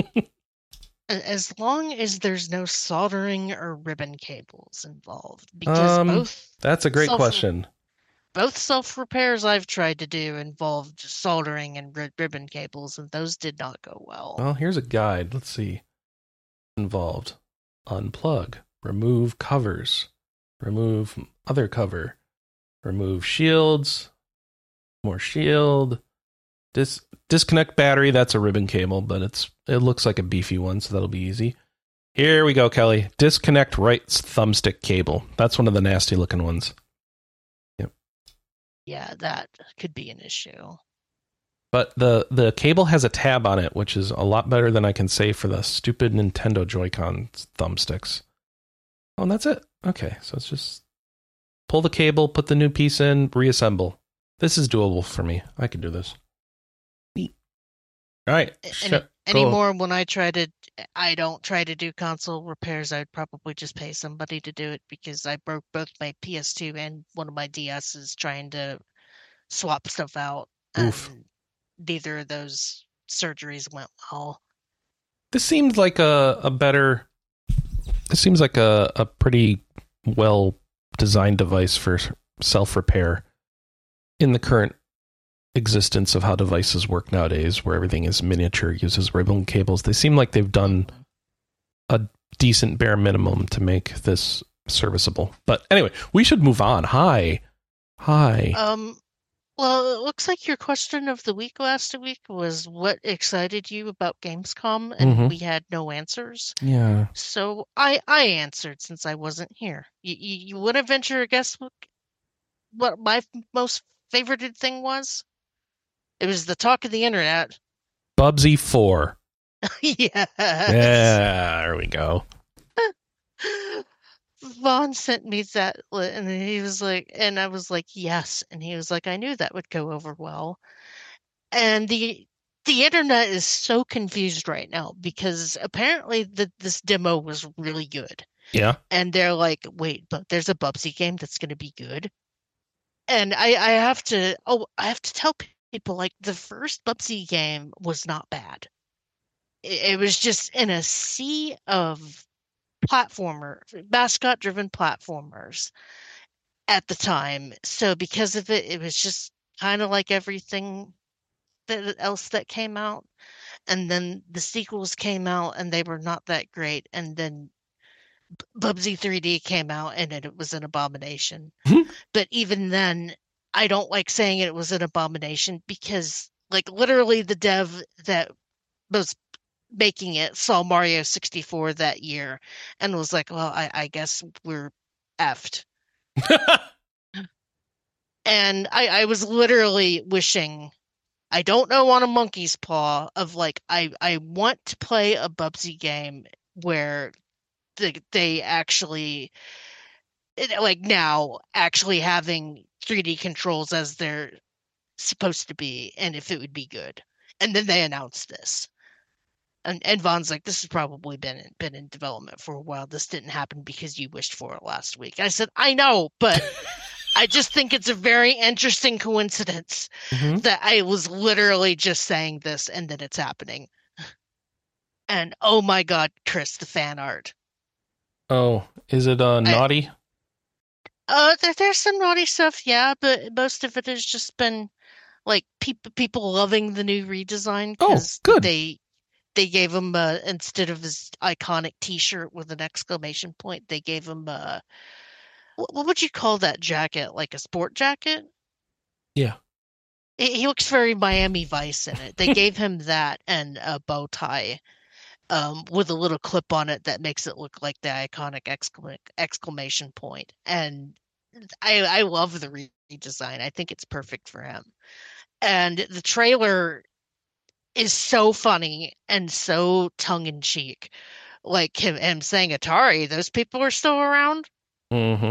As long as there's no soldering or ribbon cables involved, because that's a great question. Both self repairs I've tried to do involved soldering and ribbon cables, and those did not go well. Well, here's a guide. Let's see. Involved. Unplug. Remove covers. Remove other cover. Remove shields. More shield. Disconnect battery. That's a ribbon cable, but it looks like a beefy one, so that'll be easy. Here we go, Kelly. Disconnect right thumbstick cable. That's one of the nasty looking ones. Yep. Yeah, that could be an issue. But the cable has a tab on it, which is a lot better than I can say for the stupid Nintendo Joy-Con thumbsticks. Oh, and that's it. Okay, so it's just pull the cable, put the new piece in, reassemble. This is doable for me. I can do this. All right. Anymore, when I don't try to do console repairs, I'd probably just pay somebody to do it because I broke both my PS2 and one of my DSs trying to swap stuff out. Oof. And neither of those surgeries went well. This seems like a pretty well designed device for self-repair in the current existence of how devices work nowadays, where everything is miniature, uses ribbon cables. They seem like they've done a decent bare minimum to make this serviceable. But anyway, we should move on. Hi. Well, it looks like your question of the week last week was what excited you about Gamescom, and we had no answers. Yeah. So I answered since I wasn't here. You want to venture a guess what my most favorited thing was? It was the talk of the internet. Bubsy 4. Yes. Yeah, there we go. Vaughn sent me that, and he was like, and I was like, yes. And he was like, I knew that would go over well. And the internet is so confused right now because apparently this demo was really good. Yeah. And they're like, wait, but there's a Bubsy game that's going to be good. And I have to tell people, like, the first Bubsy game was not bad. It was just in a sea of mascot-driven platformers at the time. So because of it, it was just kind of like everything else that came out. And then the sequels came out, and they were not that great. And then Bubsy 3D came out, and it was an abomination. But even then, I don't like saying it was an abomination because, like, literally the dev that was making it saw Mario 64 that year and was like, well, I guess we're effed. And I was literally wishing, I don't know, on a monkey's paw of like, I want to play a Bubsy game where they actually, like now, actually having 3D controls as they're supposed to be, and if it would be good. And then they announced this. And Von's like, this has probably been in development for a while. This didn't happen because you wished for it last week. I said, I know, but I just think it's a very interesting coincidence that I was literally just saying this and that it's happening. And oh my God, Chris, the fan art. Oh, is it naughty? There's some naughty stuff, yeah, but most of it has just been like people loving the new redesign because good. They gave him instead of his iconic T-shirt with an exclamation point, they gave him what would you call that jacket? Like a sport jacket? Yeah. He looks very Miami Vice in it. They gave him that and a bow tie, with a little clip on it that makes it look like the iconic exclamation point. And I love the redesign. I think it's perfect for him. And the trailer is so funny and so tongue-in-cheek. Like him saying, Atari, those people are still around? Mm-hmm.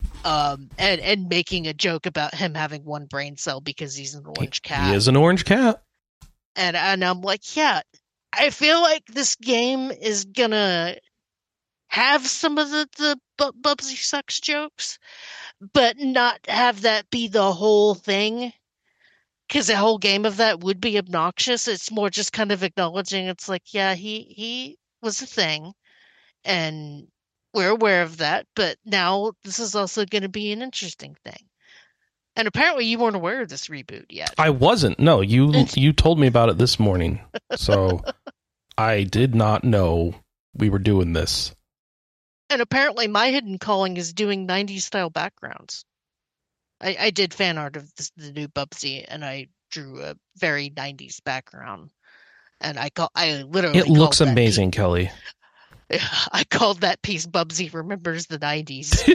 And making a joke about him having one brain cell because he's an orange cat. He is an orange cat. And I'm like, yeah, I feel like this game is gonna have some of the Bubsy Sucks jokes, but not have that be the whole thing. Because a whole game of that would be obnoxious. It's more just kind of acknowledging it's like, yeah, he was a thing, and we're aware of that, but now this is also going to be an interesting thing. And apparently you weren't aware of this reboot yet. I wasn't. No, you told me about it this morning. So I did not know we were doing this. And apparently my hidden calling is doing 90s style backgrounds. I did fan art of the new Bubsy, and I drew a very 90s background. And I literally it looks amazing, Kelly. I called that piece Bubsy Remembers the 90s.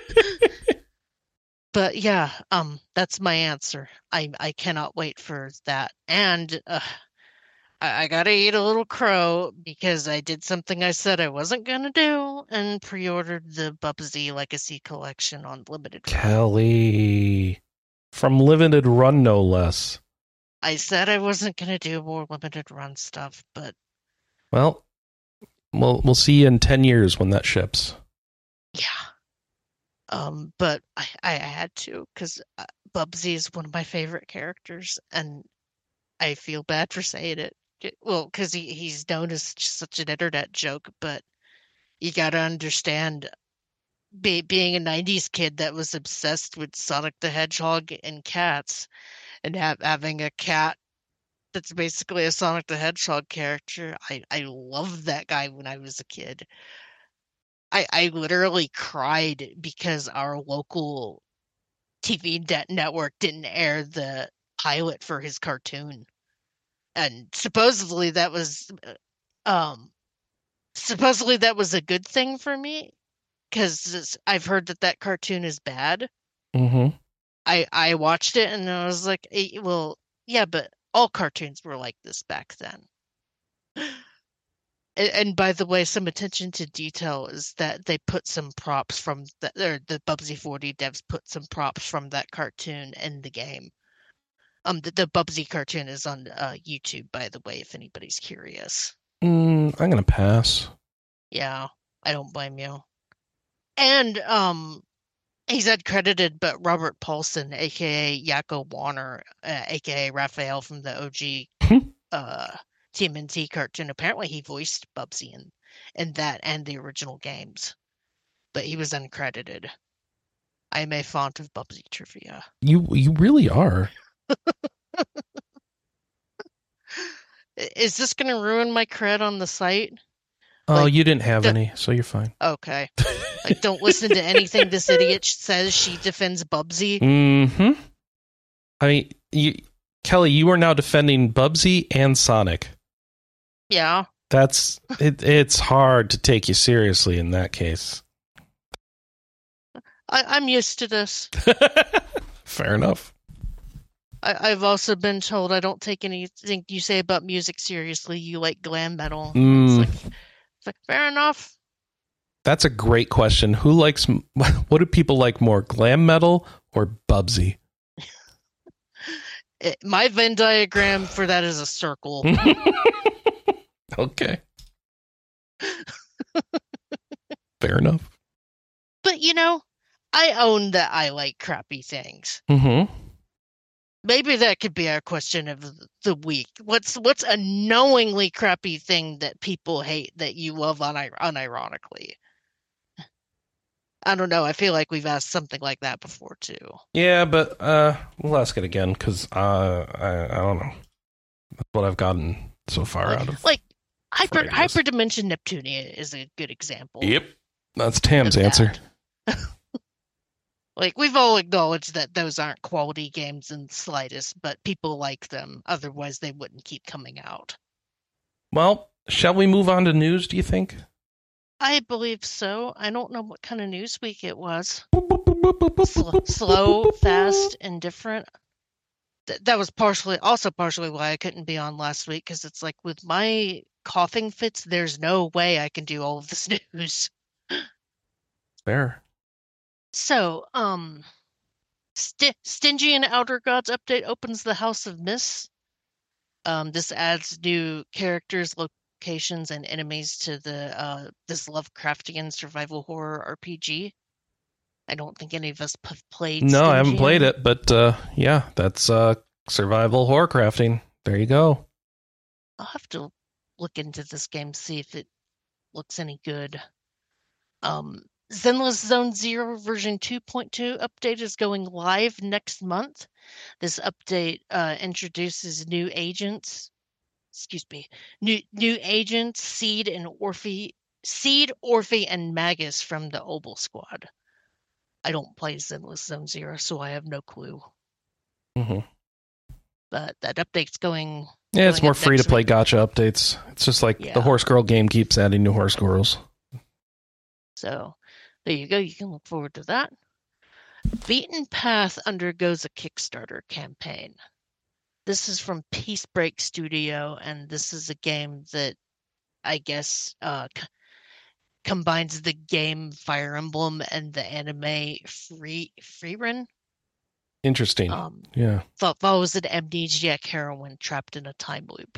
But yeah, that's my answer. I cannot wait for that. And I gotta eat a little crow because I did something I said I wasn't gonna do and pre-ordered the Bubsy Legacy Collection on Limited Run. Kelly, from Limited Run, no less. I said I wasn't gonna do more Limited Run stuff, but well, we'll see you in 10 years when that ships. Yeah. But I had to because Bubsy is one of my favorite characters, and I feel bad for saying it. Well, because he's known as such an internet joke, but you got to understand, being a 90s kid that was obsessed with Sonic the Hedgehog and cats, and having a cat that's basically a Sonic the Hedgehog character. I loved that guy when I was a kid. I literally cried because our local TV network didn't air the pilot for his cartoon. And supposedly that was a good thing for me because I've heard that cartoon is bad. Mm-hmm. I watched it and I was like, well, yeah, but all cartoons were like this back then. And by the way, some attention to detail is that they put some props from the Bubsy 4D devs put some props from that cartoon in the game. The Bubsy cartoon is on YouTube, by the way, if anybody's curious. I'm gonna pass. Yeah, I don't blame you. And he's uncredited, but Robert Paulson, aka Yakko Warner, aka Raphael from the OG TMNT cartoon, apparently he voiced Bubsy in that and the original games, but he was uncredited. I am a font of Bubsy trivia. You really are. Is this going to ruin my cred on the site? Oh, you didn't have any, so you're fine. Okay. Like, don't listen to anything this idiot says. She defends Bubsy. Mm-hmm. I mean, Kelly, you are now defending Bubsy and Sonic. Yeah. That's it. It's hard to take you seriously in that case. I'm used to this. Fair enough. I've also been told I don't take anything you say about music seriously. You like glam metal. It's like, fair enough. That's a great question. What do people like more, glam metal or Bubsy? My Venn diagram for that is a circle. Okay. Fair enough. But, I own that I like crappy things. Mm-hmm. Maybe that could be our question of the week. What's a knowingly crappy thing that people hate that you love unironically? I don't know. I feel like we've asked something like that before, too. Yeah, but we'll ask it again because I don't know. That's what I've gotten so far out of. Like, Hyperdimension Neptunia is a good example. Yep. That's Tam's answer. Like, we've all acknowledged that those aren't quality games in the slightest, but people like them. Otherwise, they wouldn't keep coming out. Well, shall we move on to news, do you think? I believe so. I don't know what kind of news week it was. Slow, fast, and different. That was partially why I couldn't be on last week, because it's like with my coughing fits, there's no way I can do all of this news. Fair. So, Stygian Outer Gods update opens the House of Mists. This adds new characters, locations, and enemies to this Lovecraftian survival horror RPG. I don't think any of us have played. No, Stygian. I haven't played it, but yeah, that's survival horror crafting. There you go. I'll have to look into this game, see if it looks any good. Zenless Zone Zero version 2.2 update is going live next month. This update introduces new agents. New agents, Seed, Orphe, and Magus from the Obel Squad. I don't play Zenless Zone Zero, so I have no clue. Mm-hmm. But that update's going. Yeah, it's more free to play gotcha updates. It's just like the Horse Girl game keeps adding new horse girls. So there you go. You can look forward to that. Beaten Path undergoes a Kickstarter campaign. This is from Peacebreak Studio, and this is a game that I guess combines the game Fire Emblem and the anime Frieren. Interesting. Yeah. Follows an amnesiac heroine trapped in a time loop.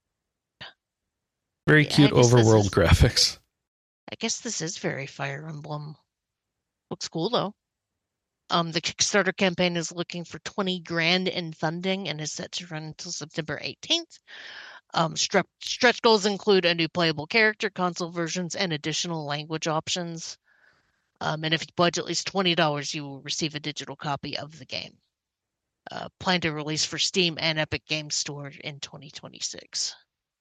Very cute overworld graphics. I guess this is very Fire Emblem. Looks cool though. The Kickstarter campaign is looking for 20 grand in funding and is set to run until September 18th. Stretch goals include a new playable character, console versions, and additional language options. And if you pledge at least $20, you will receive a digital copy of the game. Planned to release for Steam and Epic Games Store in 2026.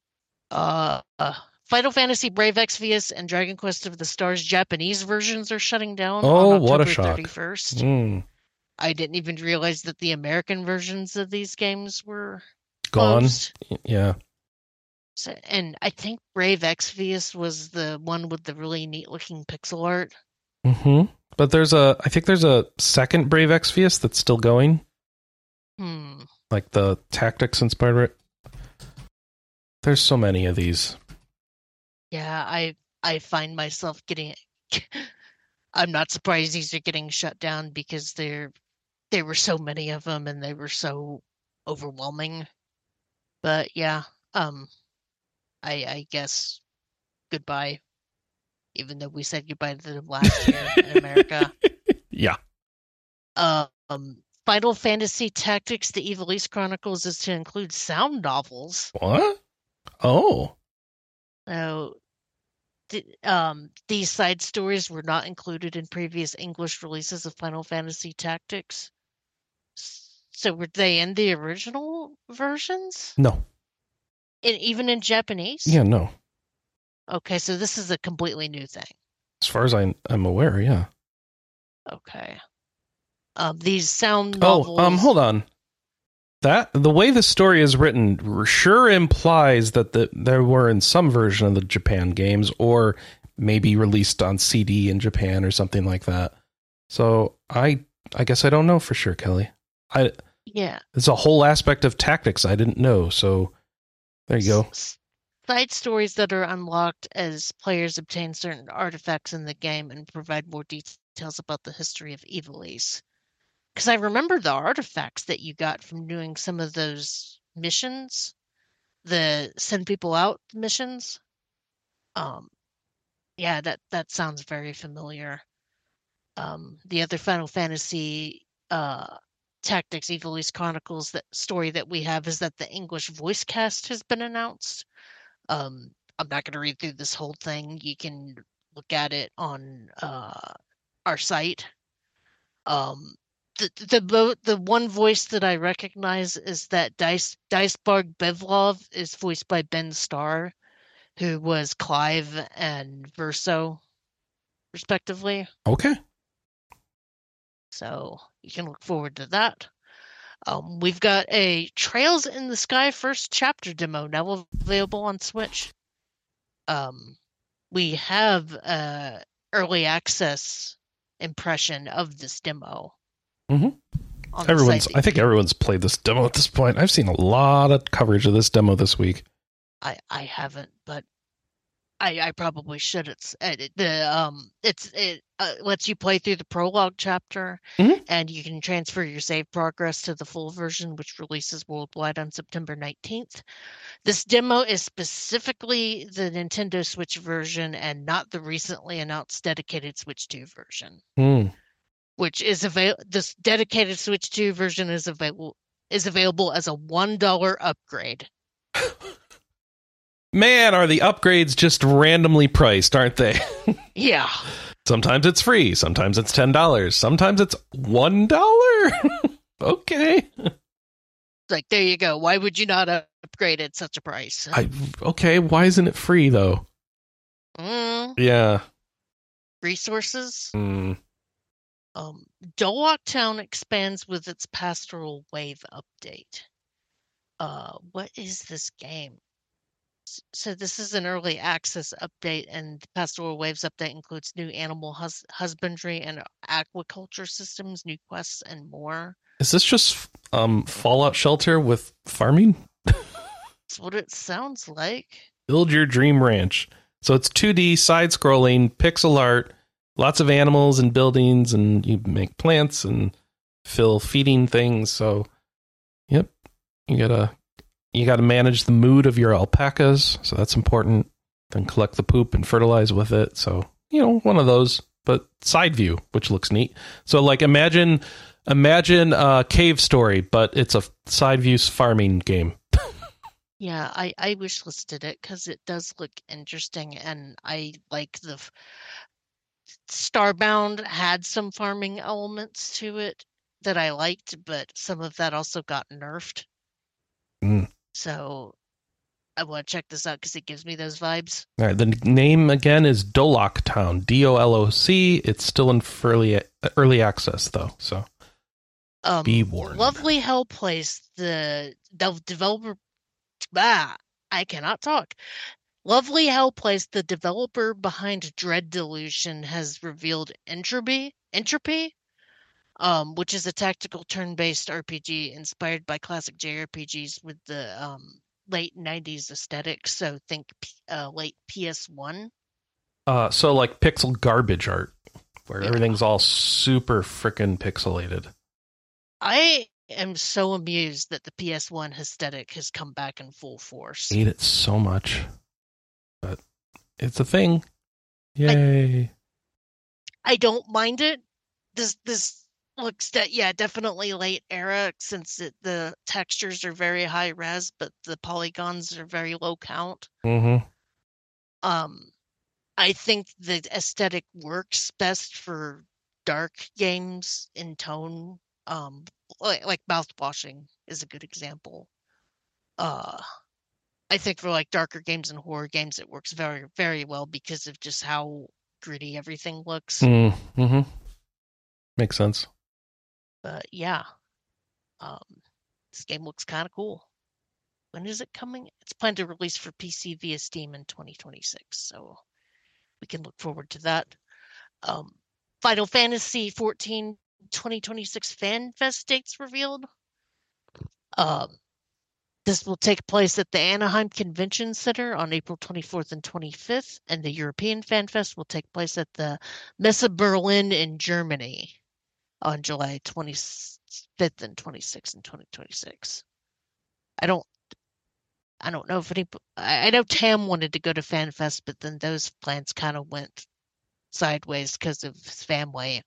Final Fantasy Brave Exvius and Dragon Quest of the Stars Japanese versions are shutting down on October what a shock. 31st. I didn't even realize that the American versions of these games were gone. closed. Yeah. So, and I think Brave Exvius was the one with the really neat looking pixel art. Mm-hmm. But I think there's a second Brave Exvius that's still going. Like the tactics inspired. There's so many of these. Yeah, I find myself getting. I'm not surprised these are getting shut down because there were so many of them and they were so overwhelming. But yeah, I guess goodbye. Even though we said goodbye to them last year in America. Yeah. Final Fantasy Tactics: The Ivalice Chronicles is to include sound novels. What? Oh. So, these side stories were not included in previous English releases of Final Fantasy Tactics. So were they in the original versions? No. Even in Japanese? Yeah, no. Okay, so this is a completely new thing. As far as I'm aware, yeah. Okay. These sound novels... hold on. That the way the story is written sure implies that there were in some version of the Japan games, or maybe released on CD in Japan or something like that. So I guess I don't know for sure, Kelly. Yeah. It's a whole aspect of tactics I didn't know. So there you go. Side stories that are unlocked as players obtain certain artifacts in the game and provide more details about the history of Ivalice. Because I remember the artifacts that you got from doing some of those missions, the send people out missions. Um, yeah, that sounds very familiar. The other Final Fantasy Tactics Ivalice Chronicles that story that we have is that the English voice cast has been announced. I'm not going to read through this whole thing. You can look at it on our site. Um, the one voice that I recognize is that Dicebarg Bevlov is voiced by Ben Starr, who was Clive and Verso, respectively. Okay. So you can look forward to that. We've got a Trails in the Sky first chapter demo now available on Switch. We have early access impression of this demo. Mm-hmm. I think everyone's played this demo at this point. I've seen a lot of coverage of this demo this week. I haven't, but I probably should. It lets you play through the prologue chapter, and you can transfer your save progress to the full version, which releases worldwide on September 19th. This demo is specifically the Nintendo Switch version and not the recently announced dedicated Switch 2 version. Which is available. This dedicated Switch 2 version is available as a $1 upgrade. Man, are the upgrades just randomly priced, aren't they? Yeah. Sometimes it's free, sometimes it's $10, sometimes it's $1. Okay. Like, there you go. Why would you not upgrade at such a price? Okay, why isn't it free though? Yeah. Resources? Dolok Town expands with its Pastoral Wave update. What is this game? So this is an early access update, and the Pastoral Waves update includes new animal husbandry and aquaculture systems, new quests, and more. Is this just Fallout Shelter with farming? That's what it sounds like. Build your dream ranch. So it's 2D, side-scrolling, pixel art, lots of animals and buildings, and you make plants and fill feeding things. So, yep, you gotta manage the mood of your alpacas, so that's important. Then collect the poop and fertilize with it. So, one of those, but side view, which looks neat. So, like, imagine a Cave Story, but it's a side view farming game. Yeah, I wish listed it because it does look interesting, and I like the Starbound had some farming elements to it that I liked, but some of that also got nerfed. So I want to check this out because it gives me those vibes. All right, the name again is Dolok Town, DOLOC. It's still in early access though, so be warned. Lovely Hell Place, the developer. I cannot talk. Lovely Hell Place, the developer behind Dread Delusion, has revealed Entropy, which is a tactical turn-based RPG inspired by classic JRPGs with the late 90s aesthetic. So think late PS1. So like pixel garbage art, where everything's all super frickin' pixelated. I am so amused that the PS1 aesthetic has come back in full force. I hate it so much, but it's a thing. Yay! I don't mind it. This looks definitely late era since the textures are very high res, but the polygons are very low count. I think the aesthetic works best for dark games in tone. Like Mouthwashing is a good example. I think for like darker games and horror games, it works very, very well because of just how gritty everything looks. Makes sense. But yeah, This game looks kind of cool. When is it coming? It's planned to release for PC via Steam in 2026, so we can look forward to that. Final Fantasy 14 2026 Fan Fest dates revealed. This will take place at the Anaheim Convention Center on April 24th and 25th, and the European Fan Fest will take place at the Messe Berlin in Germany on July 25th and 26th in 2026. I don't know if I know Tam wanted to go to Fan Fest, but then those plans kind of went sideways because of his family.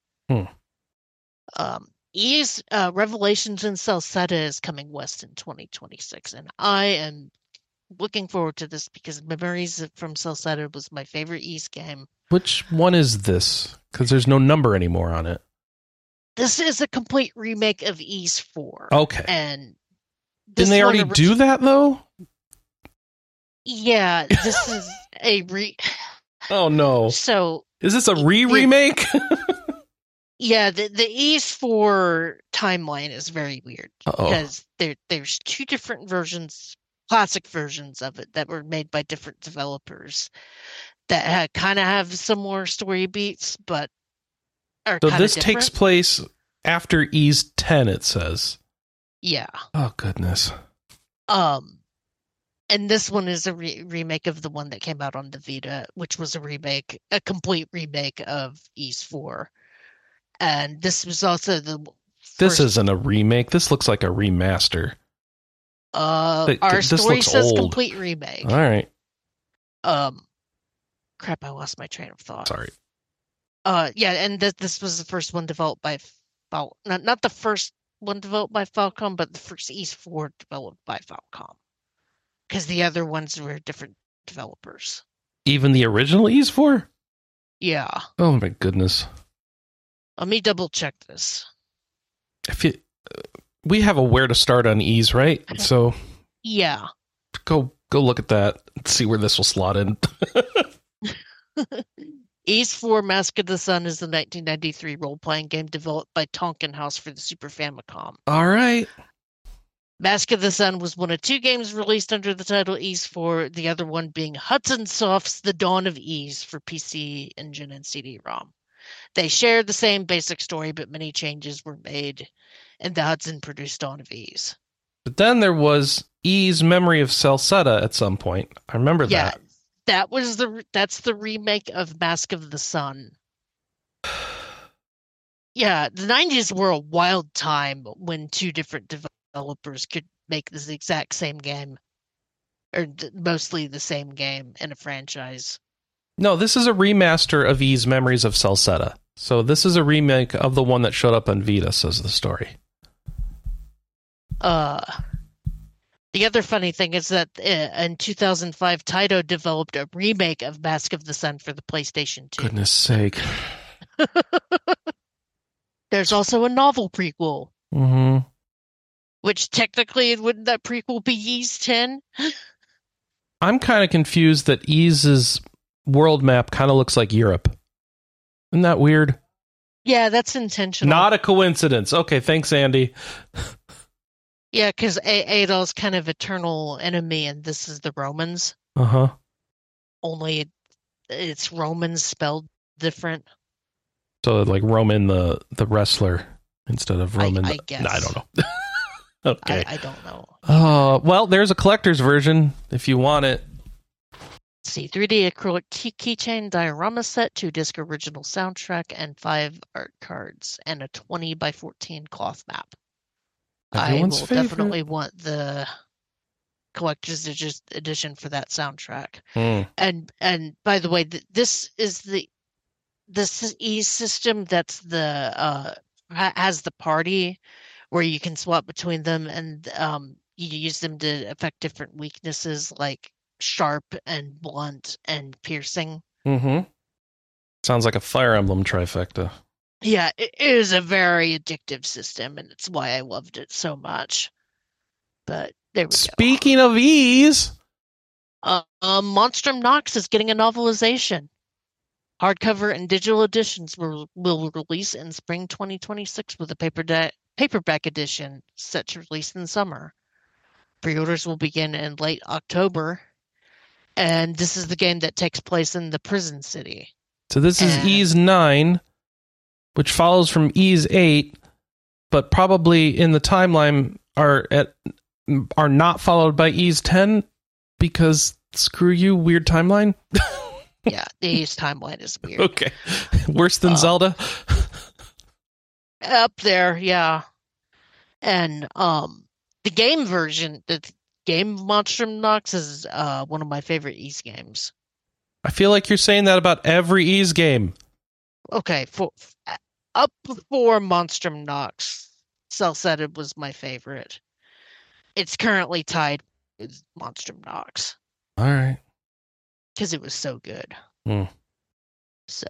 Ys Revelations in Celceta is coming west in 2026, and I am looking forward to this because Memories from Celceta was my favorite Ys game. Which one is this? Because there's no number anymore on it. This is a complete remake of Ys 4. Okay. And didn't they already do that though? Yeah, this is a Oh no! So is this a remake? Yeah, the Ys 4 timeline is very weird because there's two different versions, classic versions of it that were made by different developers that kind of have similar story beats, but are so kind of this different. Takes place after Ys 10. It says. Yeah. Oh goodness. And this one is a remake of the one that came out on the Vita, which was a complete remake of Ys 4. And this was also This isn't a remake. This looks like a remaster. Our story says old. Complete remake. All right. Crap, I lost my train of thought. Sorry. Yeah, and this was the first one developed by not the first one developed by Falcom, but the first Ys 4 developed by Falcom. Because the other ones were different developers. Even the original Ys 4? Yeah. Oh my goodness. Let me double check this. We have a where to start on Ys, right? So yeah, go look at that and see where this will slot in. Ys 4 Mask of the Sun is the 1993 role-playing game developed by Tonkin House for the Super Famicom. All right. Mask of the Sun was one of two games released under the title Ys 4, the other one being Hudson Soft's The Dawn of Ys for PC Engine and CD-ROM. They shared the same basic story, but many changes were made, and the Hudson produced Dawn of Ys. But then there was Ys Memory of Celceta at some point. I remember that. That's the remake of Mask of the Sun. Yeah, the 90s were a wild time when two different developers could make this exact same game, or mostly the same game in a franchise. No, this is a remaster of Ys Memories of Celceta. So this is a remake of the one that showed up on Vita, says the story. The other funny thing is that in 2005, Taito developed a remake of Mask of the Sun for the PlayStation 2. Goodness sake. There's also a novel prequel. Mm-hmm. Which technically, wouldn't that prequel be Ys 10? I'm kind of confused that Ys's world map kind of looks like Europe. Isn't that weird? Yeah, that's intentional. Not a coincidence. Okay, thanks, Andy. Yeah, because Adol's kind of eternal enemy, and this is the Romans. Uh-huh. Only it's Romans spelled different. So like Roman the wrestler instead of Roman. I guess. No, I don't know. Okay. I don't know. Well, there's a collector's version if you want it. Let's see, 3D acrylic keychain diorama set, 2-disc original soundtrack, and 5 art cards, and a 20 by 14 cloth map. Everyone's I will favorite. definitely want the collector's edition for that soundtrack. And by the way, this is Ys system that's has the party where you can swap between them, and you use them to affect different weaknesses like sharp and blunt and piercing. Mm-hmm. Sounds like a Fire Emblem trifecta. Yeah, it is a very addictive system, and it's why I loved it so much. But there we go. Speaking of Ys, Monstrum Nox is getting a novelization. Hardcover and digital editions will release in spring 2026 with a paperback edition set to release in the summer. Pre-orders will begin in late October, and this is the game that takes place in the prison city. So this is Ys 9, which follows from Ys 8, but probably in the timeline are not followed by Ys 10 because screw you, weird timeline. Yeah, the Ys timeline is weird. Okay, worse than Zelda. Up there, yeah. And the game version, the game of Monstrum Nox is one of my favorite Ys games. I feel like you're saying that about every Ys game. Okay, up before Monstrum Nox, Cell-Sided was my favorite. It's currently tied with Monstrum Nox. All right. Because it was so good. Mm. So,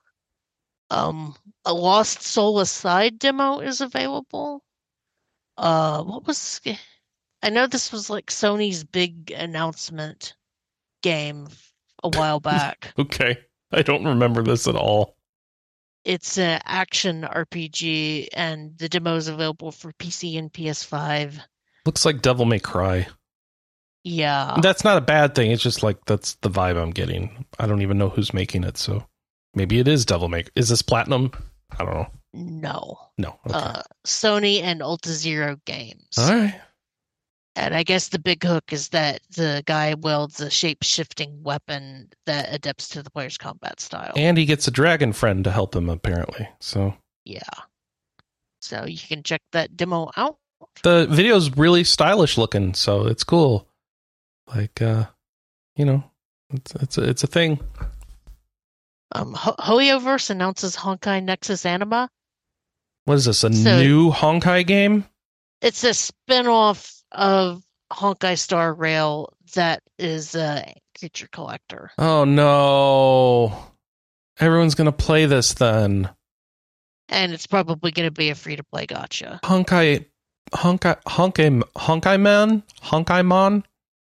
a Lost Soul Aside demo is available. What was... I know this was like Sony's big announcement game a while back. Okay. I don't remember this at all. It's an action RPG, and the demo is available for PC and PS5. Looks like Devil May Cry. Yeah. That's not a bad thing. It's just like that's the vibe I'm getting. I don't even know who's making it, so maybe it is Devil May. Is this Platinum? I don't know. No. Okay. Sony and Ultazero Games. All right. And I guess the big hook is that the guy wields a shape-shifting weapon that adapts to the player's combat style. And he gets a dragon friend to help him, apparently. So yeah. So you can check that demo out. The video's really stylish looking, so it's cool. Like, it's a thing. Hoyoverse announces Honkai Nexus Anima. What is this? New Honkai game? It's a spin-off of Honkai Star Rail that is a creature collector. Oh no. Everyone's going to play this then. And it's probably going to be a free-to-play gacha. Honkai Man?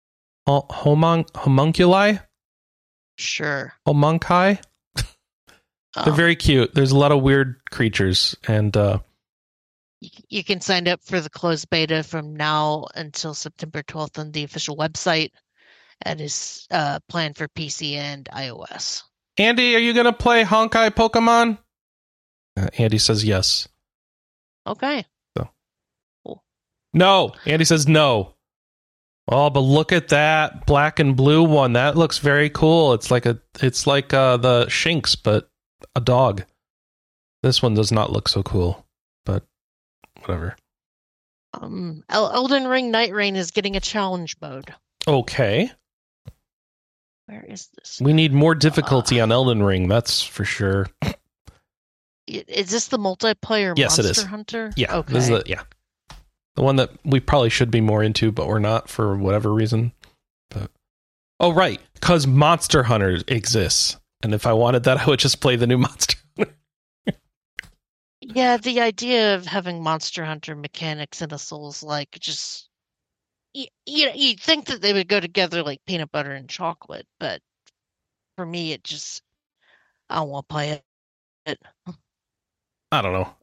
Homunculi? Sure. Homunci? They're very cute. There's a lot of weird creatures, and you can sign up for the closed beta from now until September 12th on the official website, and is planned for PC and iOS. Andy, are you going to play Honkai Pokemon? Andy says yes. Okay. So. Cool. No. Andy says no. Oh, but look at that black and blue one. That looks very cool. It's like the Shinx, but a dog. This one does not look so cool, but whatever. Elden Ring Night Rain is getting a challenge mode. Okay. Where is this? We need more difficulty on Elden Ring, that's for sure. Is this the multiplayer yes, Monster it is. Hunter? Yeah. Okay. This is the one that we probably should be more into, but we're not for whatever reason. But right, because Monster Hunter exists. And if I wanted that, I would just play the new Monster Hunter. Yeah, the idea of having Monster Hunter mechanics in a Souls-like just... you'd think that they would go together like peanut butter and chocolate, but for me, it just... I don't want to play it. I don't know.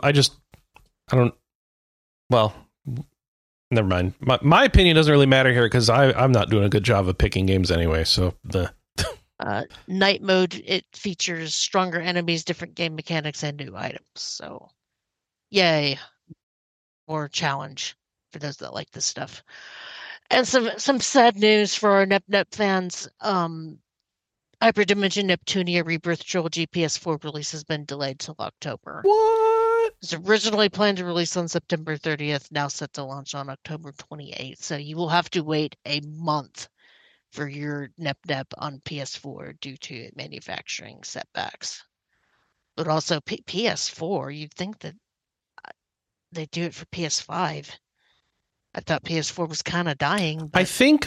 Well, never mind. My opinion doesn't really matter here because I'm not doing a good job of picking games anyway, so Night mode, it features stronger enemies, different game mechanics, and new items. So, yay. More challenge for those that like this stuff. And some sad news for our NepNep fans. Hyperdimension Neptunia Rebirth Trilogy PS4 release has been delayed till October. What? It was originally planned to release on September 30th, now set to launch on October 28th. So you will have to wait a month for your NepNep on PS4 due to manufacturing setbacks. But also PS4, you'd think that they do it for PS5. I thought PS4 was kind of dying. But... I think,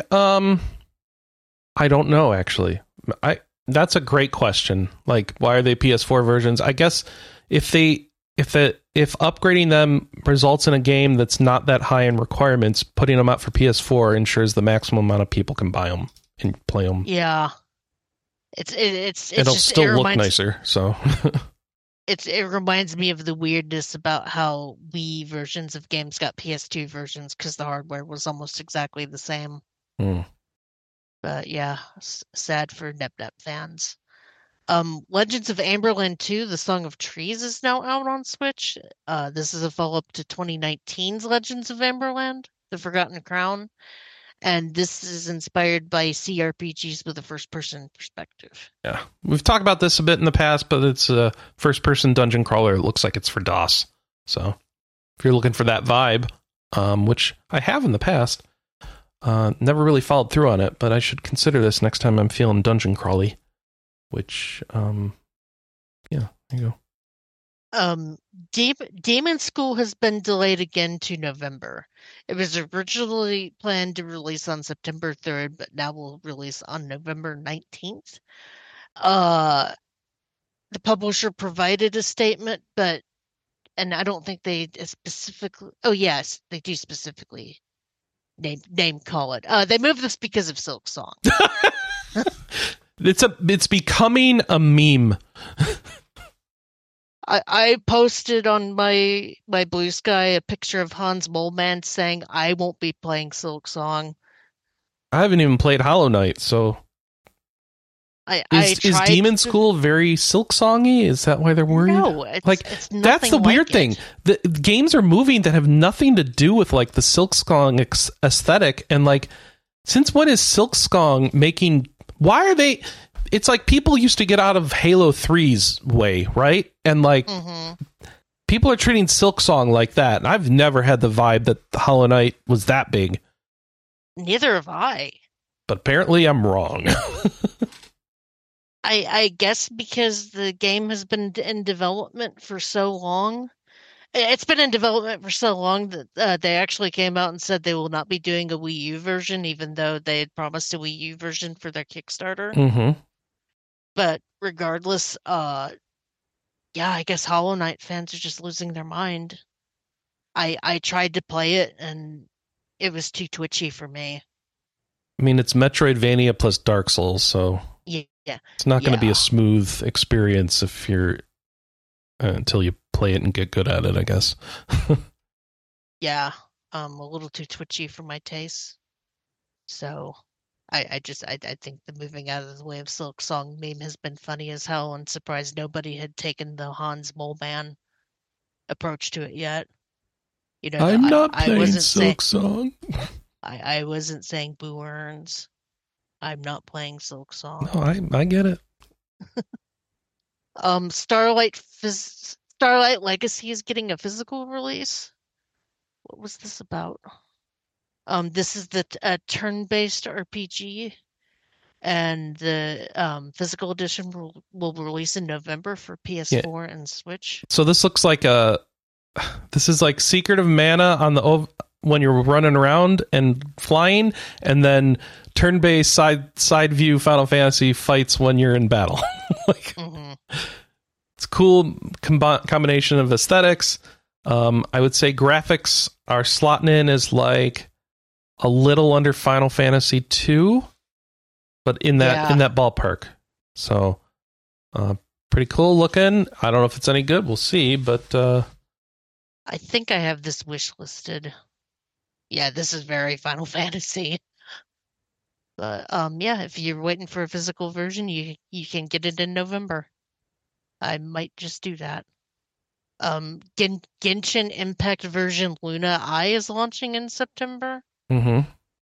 I don't know, actually. That's a great question. Like, why are they PS4 versions? I guess if upgrading them results in a game that's not that high in requirements, putting them out for PS4 ensures the maximum amount of people can buy them and play them. Yeah, it's it'll still look nicer. So it reminds me of the weirdness about how Wii versions of games got PS2 versions because the hardware was almost exactly the same. Hmm. But yeah, sad for NepNep fans. Legends of Amberland 2, The Song of Trees is now out on Switch. This is a follow-up to 2019's Legends of Amberland, The Forgotten Crown, and this is inspired by CRPGs with a first-person perspective. Yeah, we've talked about this a bit in the past, but it's a first-person dungeon crawler. It looks like it's for DOS. So if you're looking for that vibe, which I have in the past, never really followed through on it, but I should consider this next time I'm feeling dungeon crawly. Which, yeah, there you go. Demon School has been delayed again to November. It was originally planned to release on September 3rd, but now will release on November 19th. The publisher provided a statement, and I don't think they specifically. Oh yes, they do specifically name call it. They moved this because of Silksong. It's becoming a meme. I posted on my Blue Sky a picture of Hans Moleman saying I won't be playing Silksong. I haven't even played Hollow Knight, so is Demon School very Silksongy? Is that why they're worried? No, it's that's the weird thing. The games are moving that have nothing to do with like the Silksong aesthetic, and like since when is Silksong making? Why are they? It's like people used to get out of Halo 3's way, right? And like people are treating Silksong like that. And I've never had the vibe that Hollow Knight was that big. Neither have I. But apparently I'm wrong. I guess because the game has been in development for so long. It's been in development for so long that they actually came out and said they will not be doing a Wii U version, even though they had promised a Wii U version for their Kickstarter. Mm-hmm. But regardless, yeah, I guess Hollow Knight fans are just losing their mind. I tried to play it, and it was too twitchy for me. I mean, it's Metroidvania plus Dark Souls, so yeah, it's not going to be a smooth experience if you're until you play it and get good at it, I guess. Yeah, a little too twitchy for my taste. So I think the moving out of the way of Silksong meme has been funny as hell, and surprised nobody had taken the Hans Moleman approach to it yet. You know, I'm not playing Silksong. I wasn't saying Boo Earns. I'm not playing Silksong. No, I get it. Starlight Legacy is getting a physical release. What was this about? This is the turn-based RPG, and the physical edition will release in November for PS4 and Switch. So this looks like this is like Secret of Mana on the when you're running around and flying, and then turn-based side view Final Fantasy fights when you're in battle. Like, it's a cool combination of aesthetics. I would say graphics are slotting in as like a little under Final Fantasy 2, but in that ballpark. So pretty cool looking. I don't know if it's any good. We'll see, but I think I have this wish listed. Yeah, this is very Final Fantasy. But yeah, if you're waiting for a physical version, you can get it in November. I might just do that. Genshin Impact version Luna I is launching in September. Mm-hmm.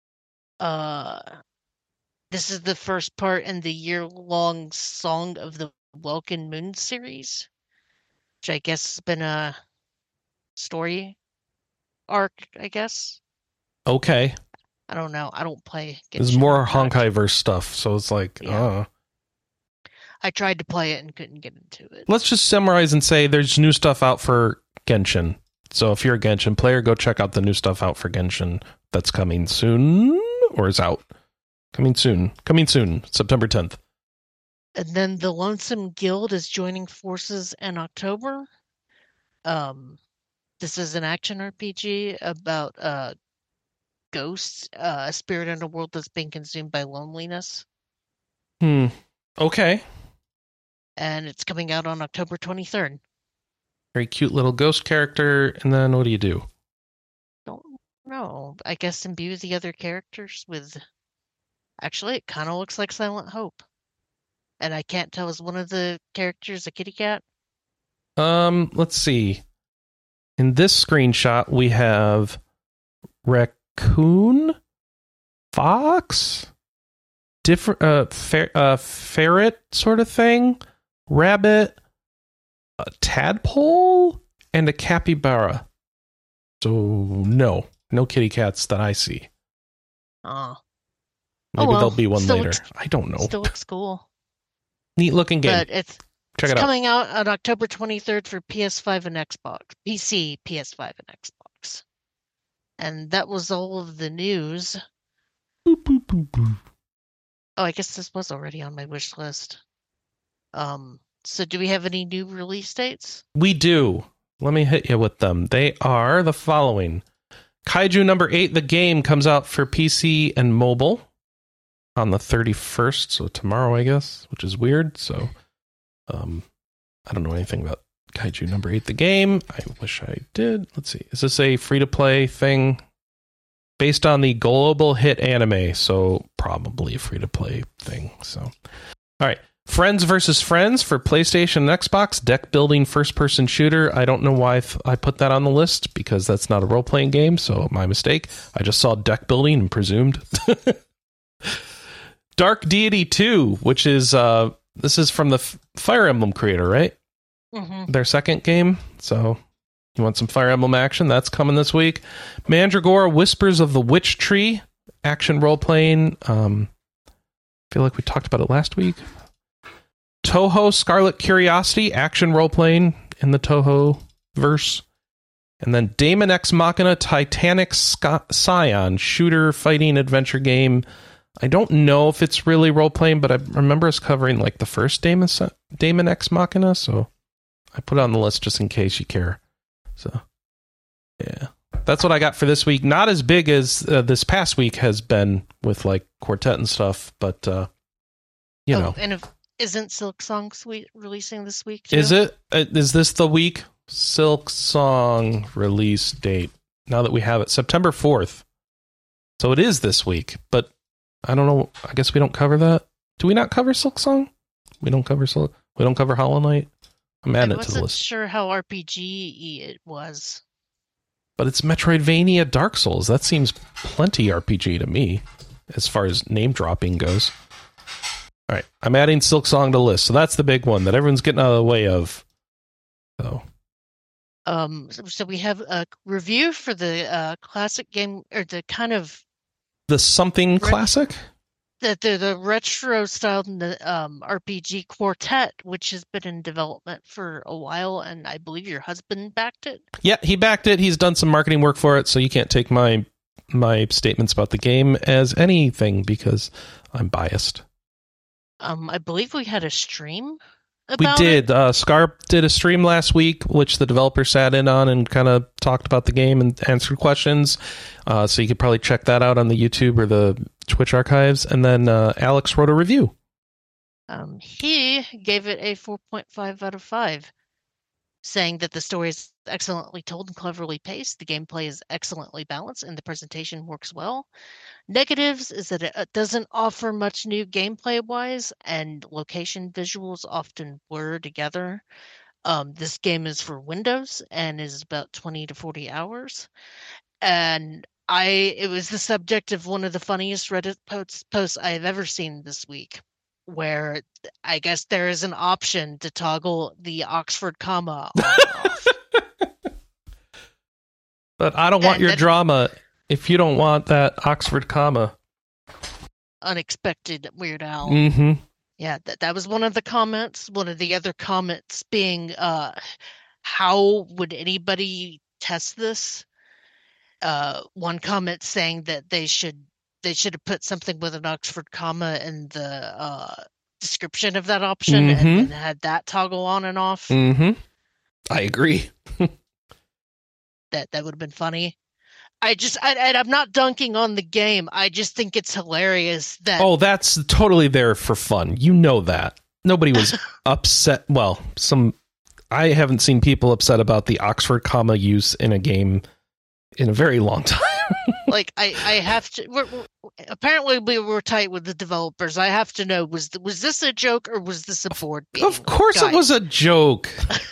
This is the first part in the year-long Song of the Welkin Moon series, which I guess has been a story arc, I guess. Okay. I don't know. I don't play Genshin. There's more Honkai-verse stuff, so it's like, I tried to play it and couldn't get into it. Let's just summarize and say there's new stuff out for Genshin. So if you're a Genshin player, go check out the new stuff out for Genshin that's coming soon, or is out. Coming soon, September 10th. And then the Lonesome Guild is joining forces in October. This is an action RPG about ghosts, a spirit in a world that's being consumed by loneliness. Okay. And it's coming out on October 23rd. Very cute little ghost character. And then what do you do? Don't know. I guess imbue the other characters with. Actually, it kind of looks like Silent Hope. And I can't tell, is one of the characters a kitty cat? Let's see. In this screenshot, we have raccoon, fox, different ferret sort of thing, rabbit, a tadpole, and a capybara. So no kitty cats that I see. Maybe well, there'll be one later. Looks, I don't know. Still looks cool. Neat looking game. But it's coming out on October 23rd for PS5 and Xbox. PC, PS5, and Xbox. And that was all of the news. Boop, boop, boop, boop. Oh, I guess this was already on my wish list. So do we have any new release dates? We do. Let me hit you with them. They are the following. Kaiju number 8, the game, comes out for PC and mobile on the 31st, so tomorrow, I guess, which is weird. So, I don't know anything about Kaiju number 8, the game. I wish I did. Let's see. Is this a free-to-play thing? Based on the global hit anime, so probably a free-to-play thing. So, all right. Friends vs. Friends for PlayStation and Xbox, deck-building first-person shooter. I don't know why I put that on the list, because that's not a role-playing game, so my mistake. I just saw deck-building and presumed. Dark Deity 2, which is, this is from the Fire Emblem creator, right? Mm-hmm. Their second game, so you want some Fire Emblem action? That's coming this week. Mandragora, Whispers of the Witch Tree, action role-playing. I feel like we talked about it last week. Toho, Scarlet Curiosity, action role-playing in the Toho verse. And then Daemon X Machina, Titanic Scion, shooter fighting adventure game. I don't know if it's really role-playing, but I remember us covering like the first Daemon X Machina, so I put it on the list just in case you care. So, yeah. That's what I got for this week. Not as big as this past week has been with like Quartet and stuff, but, you know. And isn't Silk Song releasing this week, too? Is it? Is this the week? Silk Song release date. Now that we have it, September 4th. So it is this week, but I don't know. I guess we don't cover that. Do we not cover Silk Song? We don't cover Hollow Knight. I'm adding it to the list. I wasn't sure how RPG it was. But it's Metroidvania Dark Souls. That seems plenty RPG to me, as far as name dropping goes. All right, I'm adding Silk Song to the list. So that's the big one that everyone's getting out of the way of. So we have a review for the classic game, or the kind of the something classic. The retro styled RPG Quartet, which has been in development for a while, and I believe your husband backed it. Yeah, he backed it. He's done some marketing work for it, so you can't take my statements about the game as anything because I'm biased. I believe we had a stream about We did. Scar did a stream last week, which the developer sat in on and kind of talked about the game and answered questions. So you could probably check that out on the YouTube or the Twitch archives. And then Alex wrote a review. He gave it a 4.5 out of 5, saying that the story is excellently told and cleverly paced. The gameplay is excellently balanced, and the presentation works well. Negatives is that it doesn't offer much new gameplay-wise, and location visuals often blur together. This game is for Windows and is about 20 to 40 hours. And it was the subject of one of the funniest Reddit posts I have ever seen this week, where I guess there is an option to toggle the Oxford comma on and off. But I don't want your drama if you don't want that Oxford comma. Unexpected Weird Al. Mm-hmm. Yeah, that was one of the comments. One of the other comments being, how would anybody test this? One comment saying that they should have put something with an Oxford comma in the description of that option, mm-hmm. and had that toggle on and off. Mm-hmm. I agree. That would have been funny. I'm not dunking on the game. I just think it's hilarious that... Oh, that's totally there for fun. You know that. Nobody was upset. Well, I haven't seen people upset about the Oxford comma use in a game in a very long time. Like, I have to. Apparently, we were tight with the developers. I have to know, was this a joke or was this a board being? Of course, guys, it was a joke.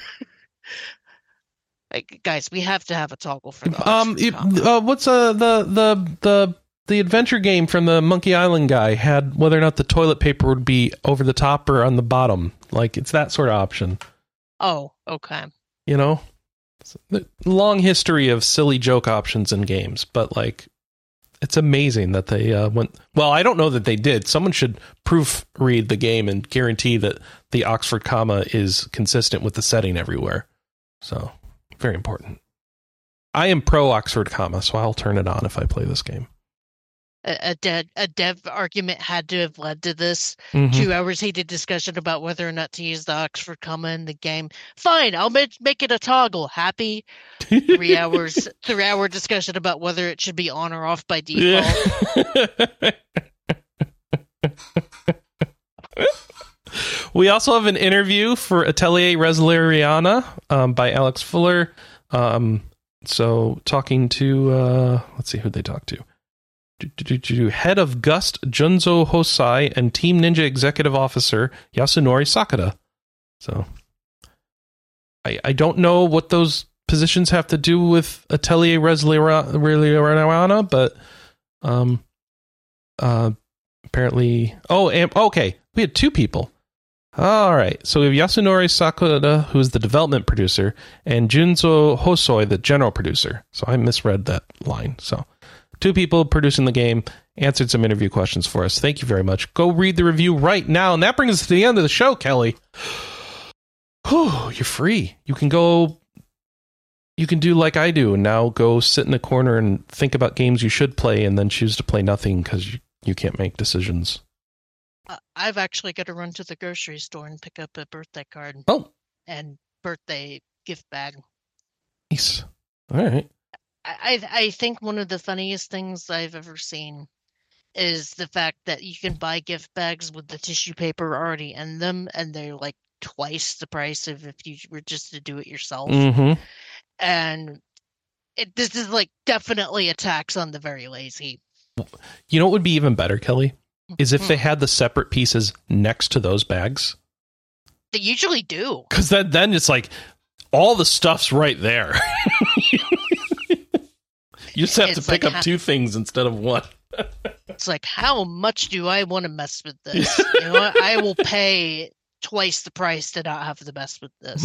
Like, guys, we have to have a toggle for the what's the adventure game from the Monkey Island guy had whether or not the toilet paper would be over the top or on the bottom. Like, it's that sort of option. Oh, okay. You know, long history of silly joke options in games, but like, it's amazing that they went. Well, I don't know that they did. Someone should proofread the game and guarantee that the Oxford comma is consistent with the setting everywhere. So, very important. I am pro Oxford comma, so I'll turn it on if I play this game. A dev argument had to have led to this. Mm-hmm. 2 hours heated discussion about whether or not to use the Oxford comma in the game. Fine, I'll make it a toggle. Happy? 3 hours, 3-hour discussion about whether it should be on or off by default. Yeah. We also have an interview for Atelier Resiliana by Alex Fuller. So talking to, let's see who they talk to. Head of Gust Junzo Hosai and Team Ninja Executive Officer Yasunori Sakata. So I don't know what those positions have to do with Atelier Resiliana, but apparently... okay. We had 2 people. All right. So we have Yasunori Sakata, who's the development producer, and Junzo Hosoi, the general producer. So I misread that line. So 2 people producing the game, answered some interview questions for us. Thank you very much. Go read the review right now. And that brings us to the end of the show, Kelly. Whew, you're free. You can do like I do and now go sit in a corner and think about games you should play and then choose to play nothing because you can't make decisions. I've actually got to run to the grocery store and pick up a birthday card. Oh. And birthday gift bag. Nice. All right. I think one of the funniest things I've ever seen is the fact that you can buy gift bags with the tissue paper already in them, and they're like twice the price of if you were just to do it yourself. Mm-hmm. And this is like definitely a tax on the very lazy. You know what would be even better, Kelly? Is if they had the separate pieces next to those bags. They usually do. Because then it's like all the stuff's right there. You just have to pick up 2 things instead of 1. It's like, how much do I want to mess with this? You know what? I will pay twice the price to not have to mess with this.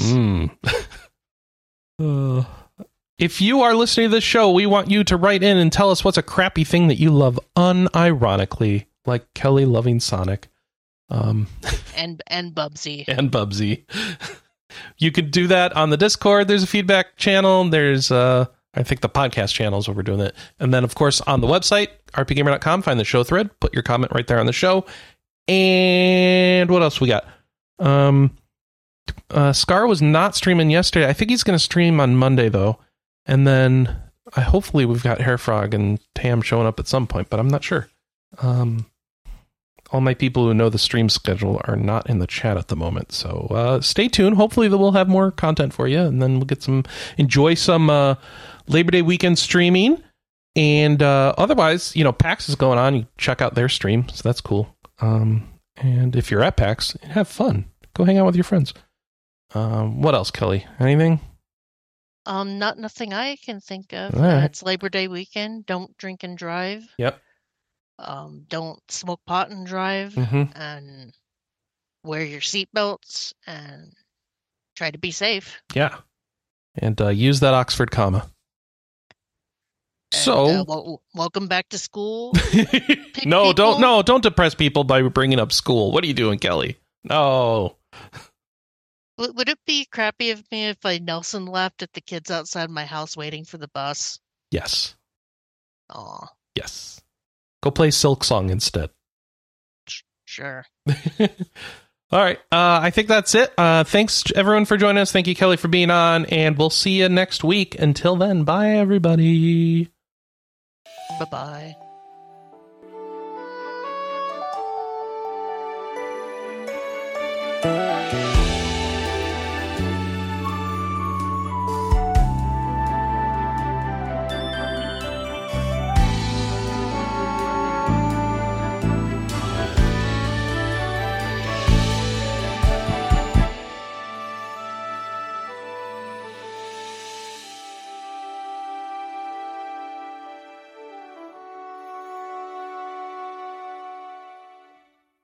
If you are listening to this show, we want you to write in and tell us what's a crappy thing that you love unironically, like Kelly loving Sonic. And Bubsy. And Bubsy. You could do that on the Discord. There's a feedback channel. There's I think the podcast channel is where we're doing it. And then, of course, on the website, rpgamer.com, find the show thread, put your comment right there on the show. And what else we got? Scar was not streaming yesterday. I think he's going to stream on Monday, though. And then hopefully we've got Hairfrog and Tam showing up at some point, but I'm not sure. All my people who know the stream schedule are not in the chat at the moment. So stay tuned. Hopefully we'll have more content for you, and then we'll get enjoy some Labor Day weekend streaming. And otherwise, PAX is going on. You check out their stream, so that's cool. And if you're at PAX, have fun. Go hang out with your friends. What else, Kelly? Anything? Nothing I can think of. Right. It's Labor Day weekend. Don't drink and drive. Yep. Don't smoke pot and drive. Mm-hmm. And wear your seatbelts and try to be safe. Yeah. And use that Oxford comma. So, welcome back to school. Don't depress people by bringing up school. What are you doing, Kelly? No. Would it be crappy of me if I Nelson laughed at the kids outside my house waiting for the bus? Yes. Aw. Yes. Go play Silk Song instead. Sure. All right. I think that's it. Thanks, everyone, for joining us. Thank you, Kelly, for being on. And we'll see you next week. Until then, bye, everybody. Bye-bye.